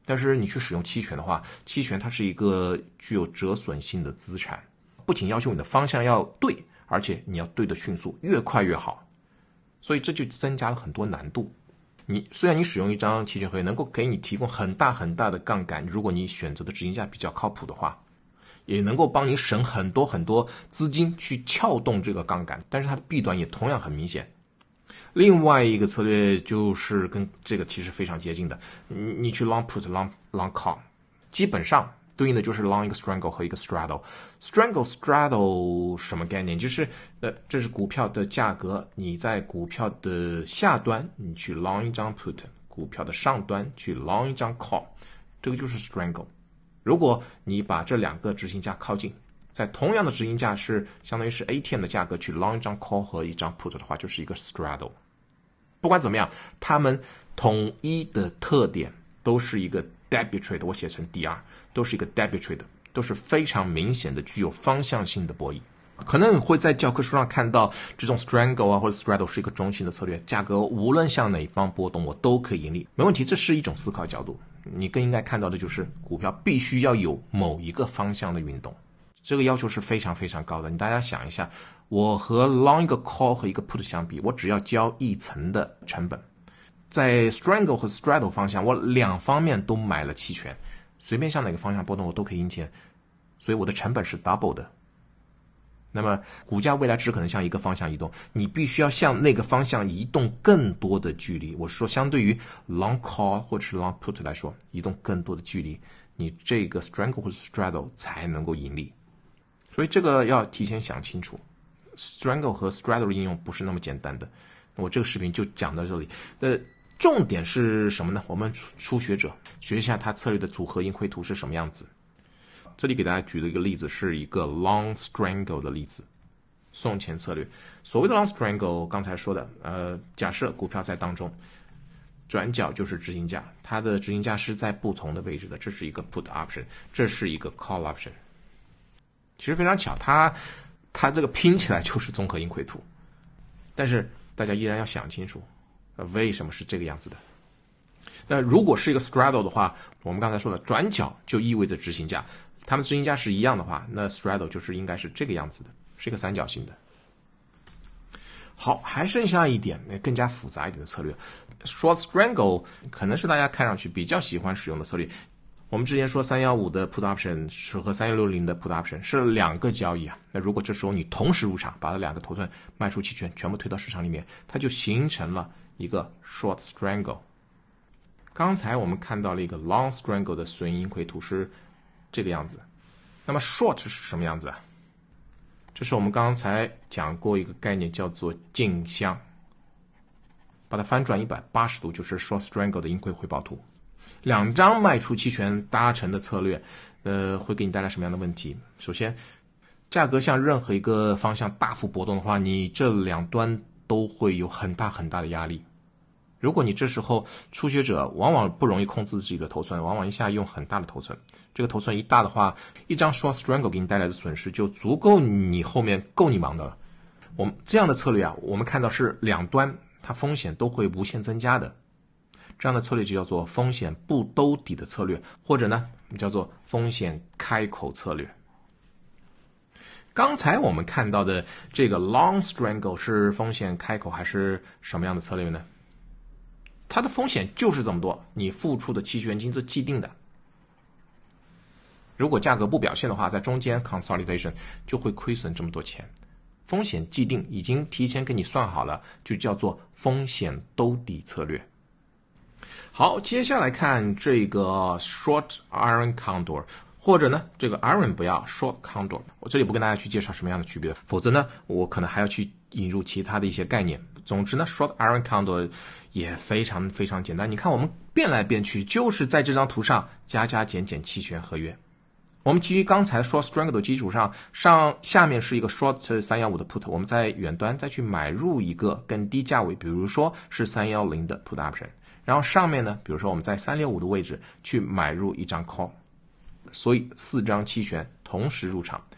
但是你去使用期权的话，期权它是一个具有折损性的资产，不仅要求你的方向要对，而且你要对得迅速，越快越好。所以这就增加了很多难度。你虽然你使用一张期权合约能够给你提供很大很大的杠杆，如果你选择的执行价比较靠谱的话，也能够帮你省很多很多资金去撬动这个杠杆，但是它的弊端也同样很明显。另外一个策略就是跟这个其实非常接近的，你你去 long put long long call， 基本上对应的就是 long 一个 strangle 和一个 straddle。 strangle straddle 什么概念？就是呃，这是股票的价格，你在股票的下端你去 long 一张 put， 股票的上端去 long 一张 call， 这个就是 strangle。 如果你把这两个执行价靠近，在同样的执行价是相当于是 A T M 的价格去 long 一张 call 和一张 put 的话，就是一个 straddle。 不管怎么样，它们统一的特点都是一个 debit trade， 我写成 D R， 都是一个 debit trade， 都是非常明显的具有方向性的博弈。可能你会在教科书上看到这种 strangle 啊或者 straddle 是一个中性的策略，价格无论向哪一方波动我都可以盈利，没问题，这是一种思考角度。你更应该看到的就是股票必须要有某一个方向的运动，这个要求是非常非常高的。你大家想一下，我和 long 一个 call 和一个 put 相比，我只要交一层的成本，在 strangle 和 straddle 方向我两方面都买了期权，随便向哪个方向波动我都可以赢钱，所以我的成本是 double 的。那么股价未来只可能向一个方向移动，你必须要向那个方向移动更多的距离，我是说相对于 long call 或者是 long put 来说，移动更多的距离，你这个 strangle 或者 straddle 才能够盈利。所以这个要提前想清楚， strangle 和 straddle 应用不是那么简单的。我这个视频就讲到这里，呃，重点是什么呢？我们初学者学一下它策略的组合盈亏图是什么样子。这里给大家举了一个例子，是一个 long strangle 的例子，送钱策略。所谓的 long strangle， 刚才说的，呃，假设股票在当中，转角就是执行价，它的执行价是在不同的位置的，这是一个 put option， 这是一个 call option。其实非常巧，它它这个拼起来就是综合盈亏图，但是大家依然要想清楚，呃，为什么是这个样子的。那如果是一个 straddle 的话，我们刚才说的转角就意味着执行价，它们执行价是一样的话，那 straddle 就是应该是这个样子的，是一个三角形的。好，还剩下一点更加复杂一点的策略。Short strangle 可能是大家看上去比较喜欢使用的策略。我们之前说三一五的 put option 是和三一六零的 put option 是两个交易啊。那如果这时候你同时入场，把这两个头寸卖出期权全部推到市场里面，它就形成了一个 short strangle。刚才我们看到了一个 long strangle 的损益盈亏图是这个样子。那么 short 是什么样子啊？这是我们刚才讲过一个概念叫做镜像，把它翻转一百八十度就是 short strangle 的盈亏回报图。两张卖出期权搭成的策略，呃，会给你带来什么样的问题？首先，价格向任何一个方向大幅波动的话，你这两端都会有很大很大的压力。如果你这时候初学者往往不容易控制自己的头寸，往往一下用很大的头寸，这个头寸一大的话，一张 short strangle 给你带来的损失就足够你后面够你忙的了。我们这样的策略啊，我们看到是两端它风险都会无限增加的。这样的策略就叫做风险不兜底的策略，或者呢叫做风险开口策略。刚才我们看到的这个 long strangle 是风险开口还是什么样的策略呢？它的风险就是这么多，你付出的期权金是既定的，如果价格不表现的话，在中间 consolidation 就会亏损这么多钱。风险既定，已经提前给你算好了，就叫做风险兜底策略。好，接下来看这个 short iron condor， 或者呢这个 iron 不要 short condor， 我这里不跟大家去介绍什么样的区别，否则呢我可能还要去引入其他的一些概念。总之呢 short iron condor 也非常非常简单，你看我们变来变去就是在这张图上加加减减期权合约。我们基于刚才 short strangle 的基础上，上下面是一个 short 三一五的 put， 我们在远端再去买入一个更低价位，比如说是三一零的 put option， 然后上面呢比如说我们在三六五的位置去买入一张 call， 所以四张期权同时入场，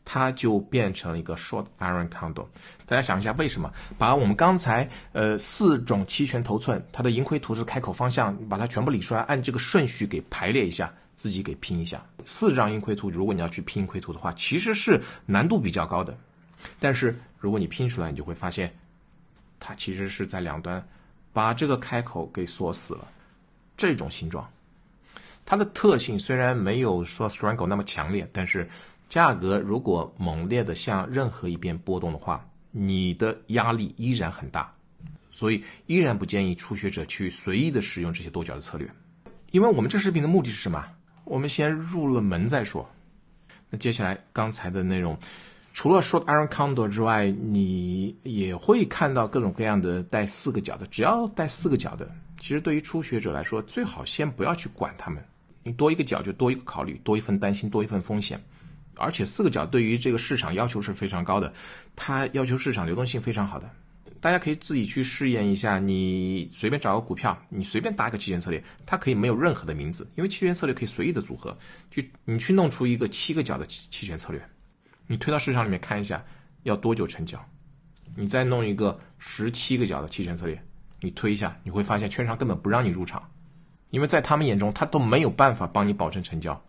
它就变成了一个 short iron condor。大家想一下，为什么把我们刚才呃四种期权头寸，它的盈亏图是开口方向，把它全部理出来，按这个顺序给排列一下，自己给拼一下。四张盈亏图，如果你要去拼盈亏图的话，其实是难度比较高的。但是如果你拼出来，你就会发现，它其实是在两端把这个开口给锁死了。这种形状，它的特性虽然没有说 strangle 那么强烈，但是价格如果猛烈的向任何一边波动的话，你的压力依然很大。所以依然不建议初学者去随意的使用这些多角的策略。因为我们这视频的目的是什么？我们先入了门再说。那接下来刚才的内容，除了 short iron condor 之外，你也会看到各种各样的带四个角的，只要带四个角的，其实对于初学者来说，最好先不要去管它们。你多一个角就多一个考虑，多一份担心，多一份风险。而且四个角对于这个市场要求是非常高的，它要求市场流动性非常好的。大家可以自己去试验一下，你随便找个股票，你随便搭一个期权策略，它可以没有任何的名字，因为期权策略可以随意的组合，去你去弄出一个七个角的期权策略，你推到市场里面看一下要多久成交，你再弄一个十七个角的期权策略，你推一下，你会发现券商根本不让你入场，因为在他们眼中他都没有办法帮你保证成交。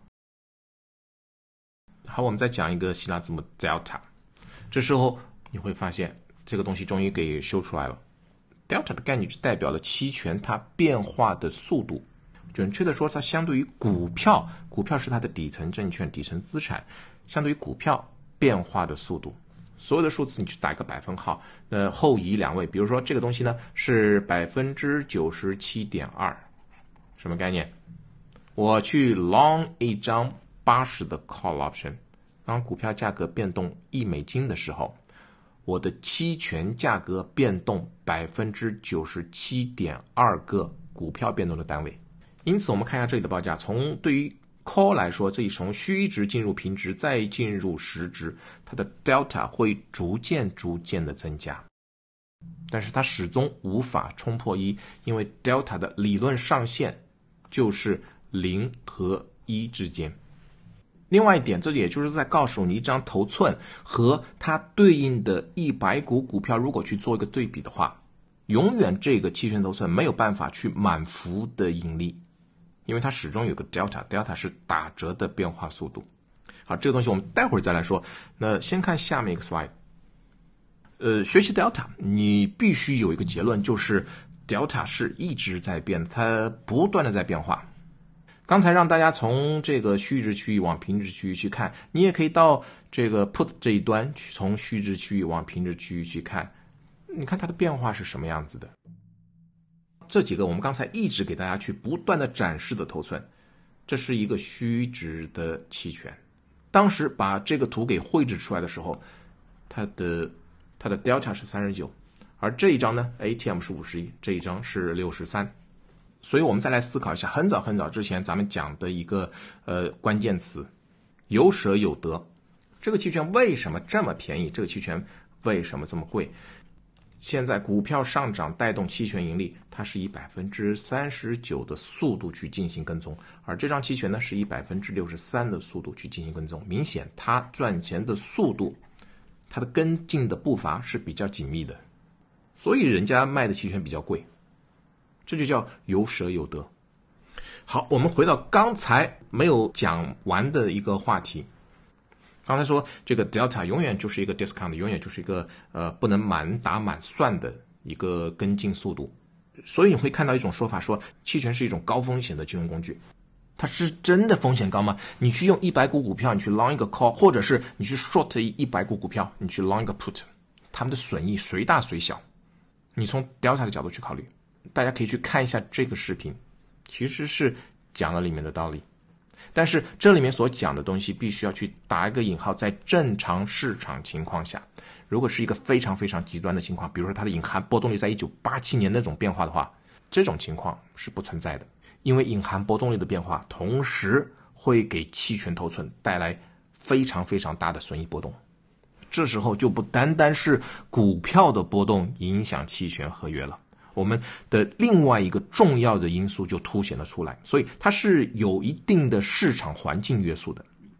好，我们再讲一个希腊字母 delta， 这时候你会发现这个东西终于给修出来了。 delta 的概念就代表了期权它变化的速度，准确的说它相对于股票，股票是它的底层证券底层资产，相对于股票变化的速度。所有的数字你去打一个百分号，呃，后移两位，比如说这个东西呢是百分之九十七点二，什么概念？我去 long 一张八十的 call option， 当股票价格变动一美金的时候，我的期权价格变动百分之九十七点二个股票变动的单位。因此我们看一下这里的报价，从对于 call 来说，这里从虚值进入平值再进入实值，它的 delta 会逐渐逐渐的增加，但是它始终无法冲破一，因为 delta 的理论上限就是零和一之间。另外一点，这里也就是在告诉你，一张头寸和它对应的一百股股票如果去做一个对比的话，永远这个期权头寸没有办法去满幅的盈利，因为它始终有个 delta， delta 是打折的变化速度。好，这个东西我们待会儿再来说。那先看下面一个 slide。呃，学习 delta， 你必须有一个结论，就是 delta 是一直在变，它不断的在变化。刚才让大家从这个虚值区域往平值区域去看，你也可以到这个 put 这一端去，从虚值区域往平值区域去看，你看它的变化是什么样子的。这几个我们刚才一直给大家去不断的展示的头寸，这是一个虚值的期权。当时把这个图给绘制出来的时候，它的它的 delta 是三十九，而这一张呢 A T M 是五十一，这一张是六十三。所以我们再来思考一下，很早很早之前咱们讲的一个呃关键词，有舍有得。这个期权为什么这么便宜？这个期权为什么这么贵？现在股票上涨带动期权盈利，它是以百分之三十九的速度去进行跟踪，而这张期权呢是以百分之六十三的速度去进行跟踪。明显它赚钱的速度，它的跟进的步伐是比较紧密的，所以人家卖的期权比较贵。这就叫有舍有得。好，我们回到刚才没有讲完的一个话题。刚才说这个 delta 永远就是一个 discount， 永远就是一个呃不能满打满算的一个跟进速度。所以你会看到一种说法，说期权是一种高风险的金融工具。它是真的风险高吗？你去用一百股股票，你去 long 一个 call， 或者是你去 short 一百股股票，你去 long 一个 put， 它们的损益随大随小。你从 delta 的角度去考虑。大家可以去看一下这个视频，其实是讲了里面的道理，但是这里面所讲的东西必须要去打一个引号，在正常市场情况下，如果是一个非常非常极端的情况，比如说它的隐含波动率在一九八七年那种变化的话，这种情况是不存在的，因为隐含波动率的变化同时会给期权头寸带来非常非常大的损益波动，这时候就不单单是股票的波动影响期权合约了，我们的另外一个重要的因素就凸显了出来，所以它是有一定的市场环境约束的。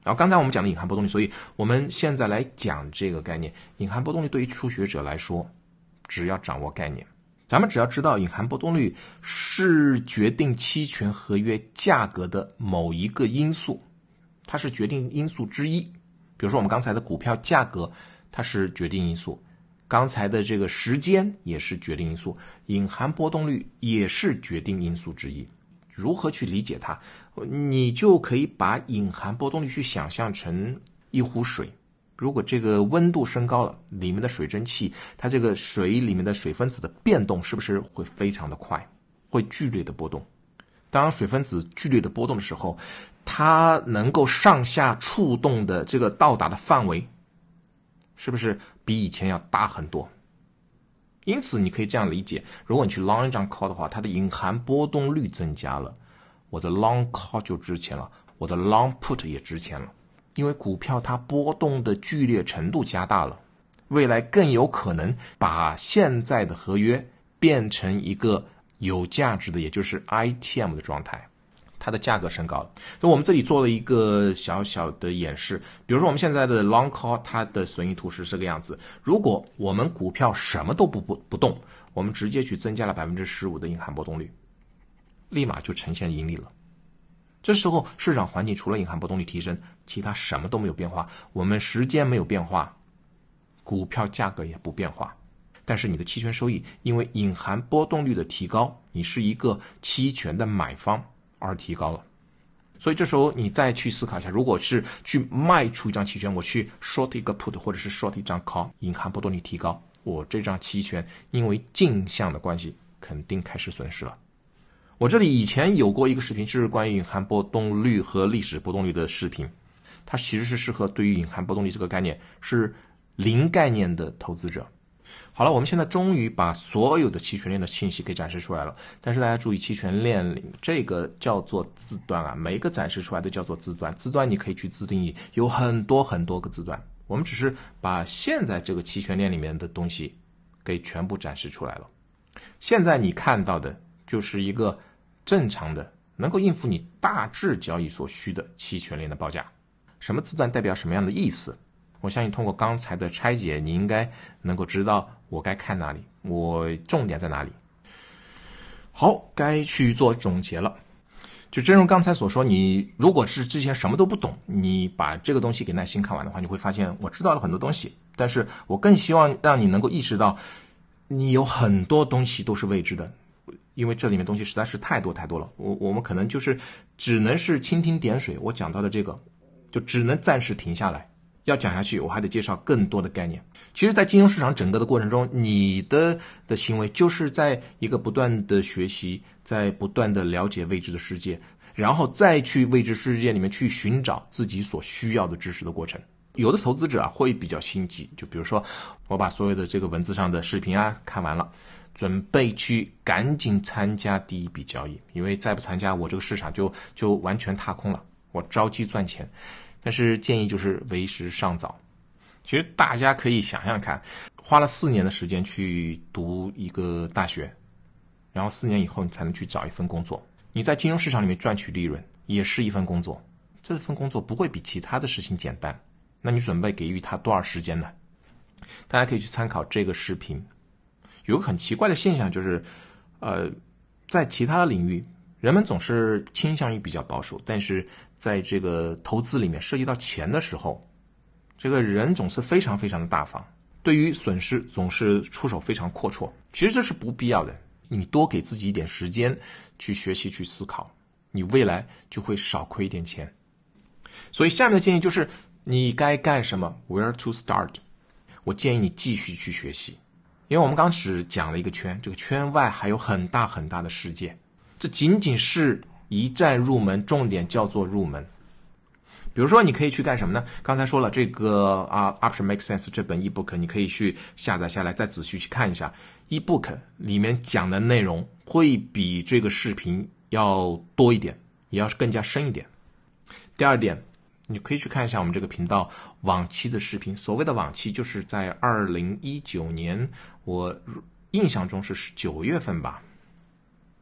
然后刚才我们讲的隐含波动率，所以我们现在来讲这个概念。隐含波动率对于初学者来说，只要掌握概念，咱们只要知道隐含波动率是决定期权合约价格的某一个因素，它是决定因素之一。比如说我们刚才的股票价格，它是决定因素，刚才的这个时间也是决定因素，隐含波动率也是决定因素之一。如何去理解它？你就可以把隐含波动率去想象成一壶水，如果这个温度升高了，里面的水蒸气，它这个水里面的水分子的变动是不是会非常的快，会剧烈的波动？当水分子剧烈的波动的时候，它能够上下触动的这个到达的范围，是不是比以前要大很多？因此你可以这样理解，如果你去 long 一张 call 的话，它的隐含波动率增加了，我的 long call 就值钱了，我的 long put 也值钱了，因为股票它波动的剧烈程度加大了，未来更有可能把现在的合约变成一个有价值的，也就是 I T M 的状态，它的价格升高了。所以我们这里做了一个小小的演示，比如说我们现在的 long call 它的损益图是这个样子，如果我们股票什么都不不不动，我们直接去增加了 百分之十五 的隐含波动率，立马就呈现盈利了。这时候市场环境除了隐含波动率提升，其他什么都没有变化，我们时间没有变化，股票价格也不变化，但是你的期权收益因为隐含波动率的提高，你是一个期权的买方而提高了。所以这时候你再去思考一下，如果是去卖出一张期权，我去 short 一个 put 或者是 short 一张 call， 隐含波动率提高，我这张期权因为镜像的关系肯定开始损失了。我这里以前有过一个视频，就是关于隐含波动率和历史波动率的视频，它其实是适合对于隐含波动率这个概念是零概念的投资者。好了，我们现在终于把所有的期权链的信息给展示出来了，但是大家注意，期权链里这个叫做字段啊，每一个展示出来的叫做字段，字段你可以去自定义，有很多很多个字段，我们只是把现在这个期权链里面的东西给全部展示出来了。现在你看到的就是一个正常的能够应付你大致交易所需的期权链的报价，什么字段代表什么样的意思，我相信通过刚才的拆解，你应该能够知道我该看哪里，我重点在哪里。好，该去做总结了。就正如刚才所说，你如果是之前什么都不懂，你把这个东西给耐心看完的话，你会发现我知道了很多东西，但是我更希望让你能够意识到，你有很多东西都是未知的，因为这里面东西实在是太多太多了。我我们可能就是只能是蜻蜓点水，我讲到的这个就只能暂时停下来。要讲下去，我还得介绍更多的概念。其实在金融市场整个的过程中，你的的行为就是在一个不断的学习，在不断的了解未知的世界，然后再去未知世界里面去寻找自己所需要的知识的过程。有的投资者啊会比较心急，就比如说我把所有的这个文字上的视频啊看完了，准备去赶紧参加第一笔交易，因为再不参加我这个市场就就完全踏空了，我着急赚钱。但是建议就是为时尚早。其实大家可以想想看，花了四年的时间去读一个大学，然后四年以后你才能去找一份工作，你在金融市场里面赚取利润也是一份工作，这份工作不会比其他的事情简单，那你准备给予它多少时间呢？大家可以去参考这个视频。有个很奇怪的现象，就是呃，在其他的领域人们总是倾向于比较保守，但是在这个投资里面涉及到钱的时候，这个人总是非常非常的大方，对于损失总是出手非常阔绰。其实这是不必要的，你多给自己一点时间去学习去思考，你未来就会少亏一点钱。所以下面的建议就是你该干什么 Where to start。 我建议你继续去学习，因为我们刚只讲了一个圈，这个圈外还有很大很大的世界，这仅仅是一站入门，重点叫做入门。比如说你可以去干什么呢？刚才说了这个啊 Option Make Sense 这本 ebook 你可以去下载下来，再仔细去看一下。 ebook 里面讲的内容会比这个视频要多一点，也要更加深一点。第二点，你可以去看一下我们这个频道往期的视频。所谓的往期就是在二零一九年，我印象中是九月份吧，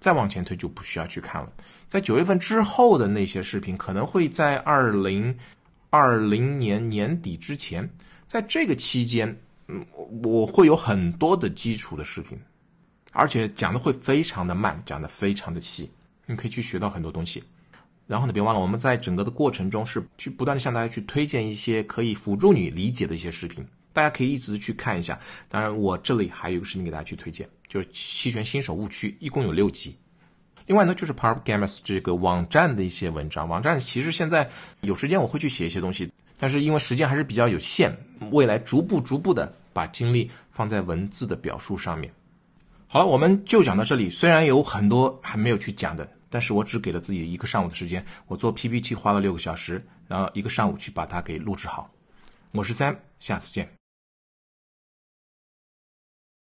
再往前推就不需要去看了。在九月份之后的那些视频，可能会在二零二零年年底之前，在这个期间，嗯，我会有很多的基础的视频，而且讲的会非常的慢，讲的非常的细，你可以去学到很多东西。然后呢，别忘了我们在整个的过程中是去不断的向大家去推荐一些可以辅助你理解的一些视频，大家可以一直去看一下。当然我这里还有一个视频给大家去推荐，就是期权新手误区，一共有六集。另外呢，就是 Power Gamers 这个网站的一些文章，网站其实现在有时间我会去写一些东西，但是因为时间还是比较有限，未来逐步逐步的把精力放在文字的表述上面。好了，我们就讲到这里，虽然有很多还没有去讲的，但是我只给了自己一个上午的时间，我做 P P T 花了六个小时，然后一个上午去把它给录制好。我是 Sam， 下次见。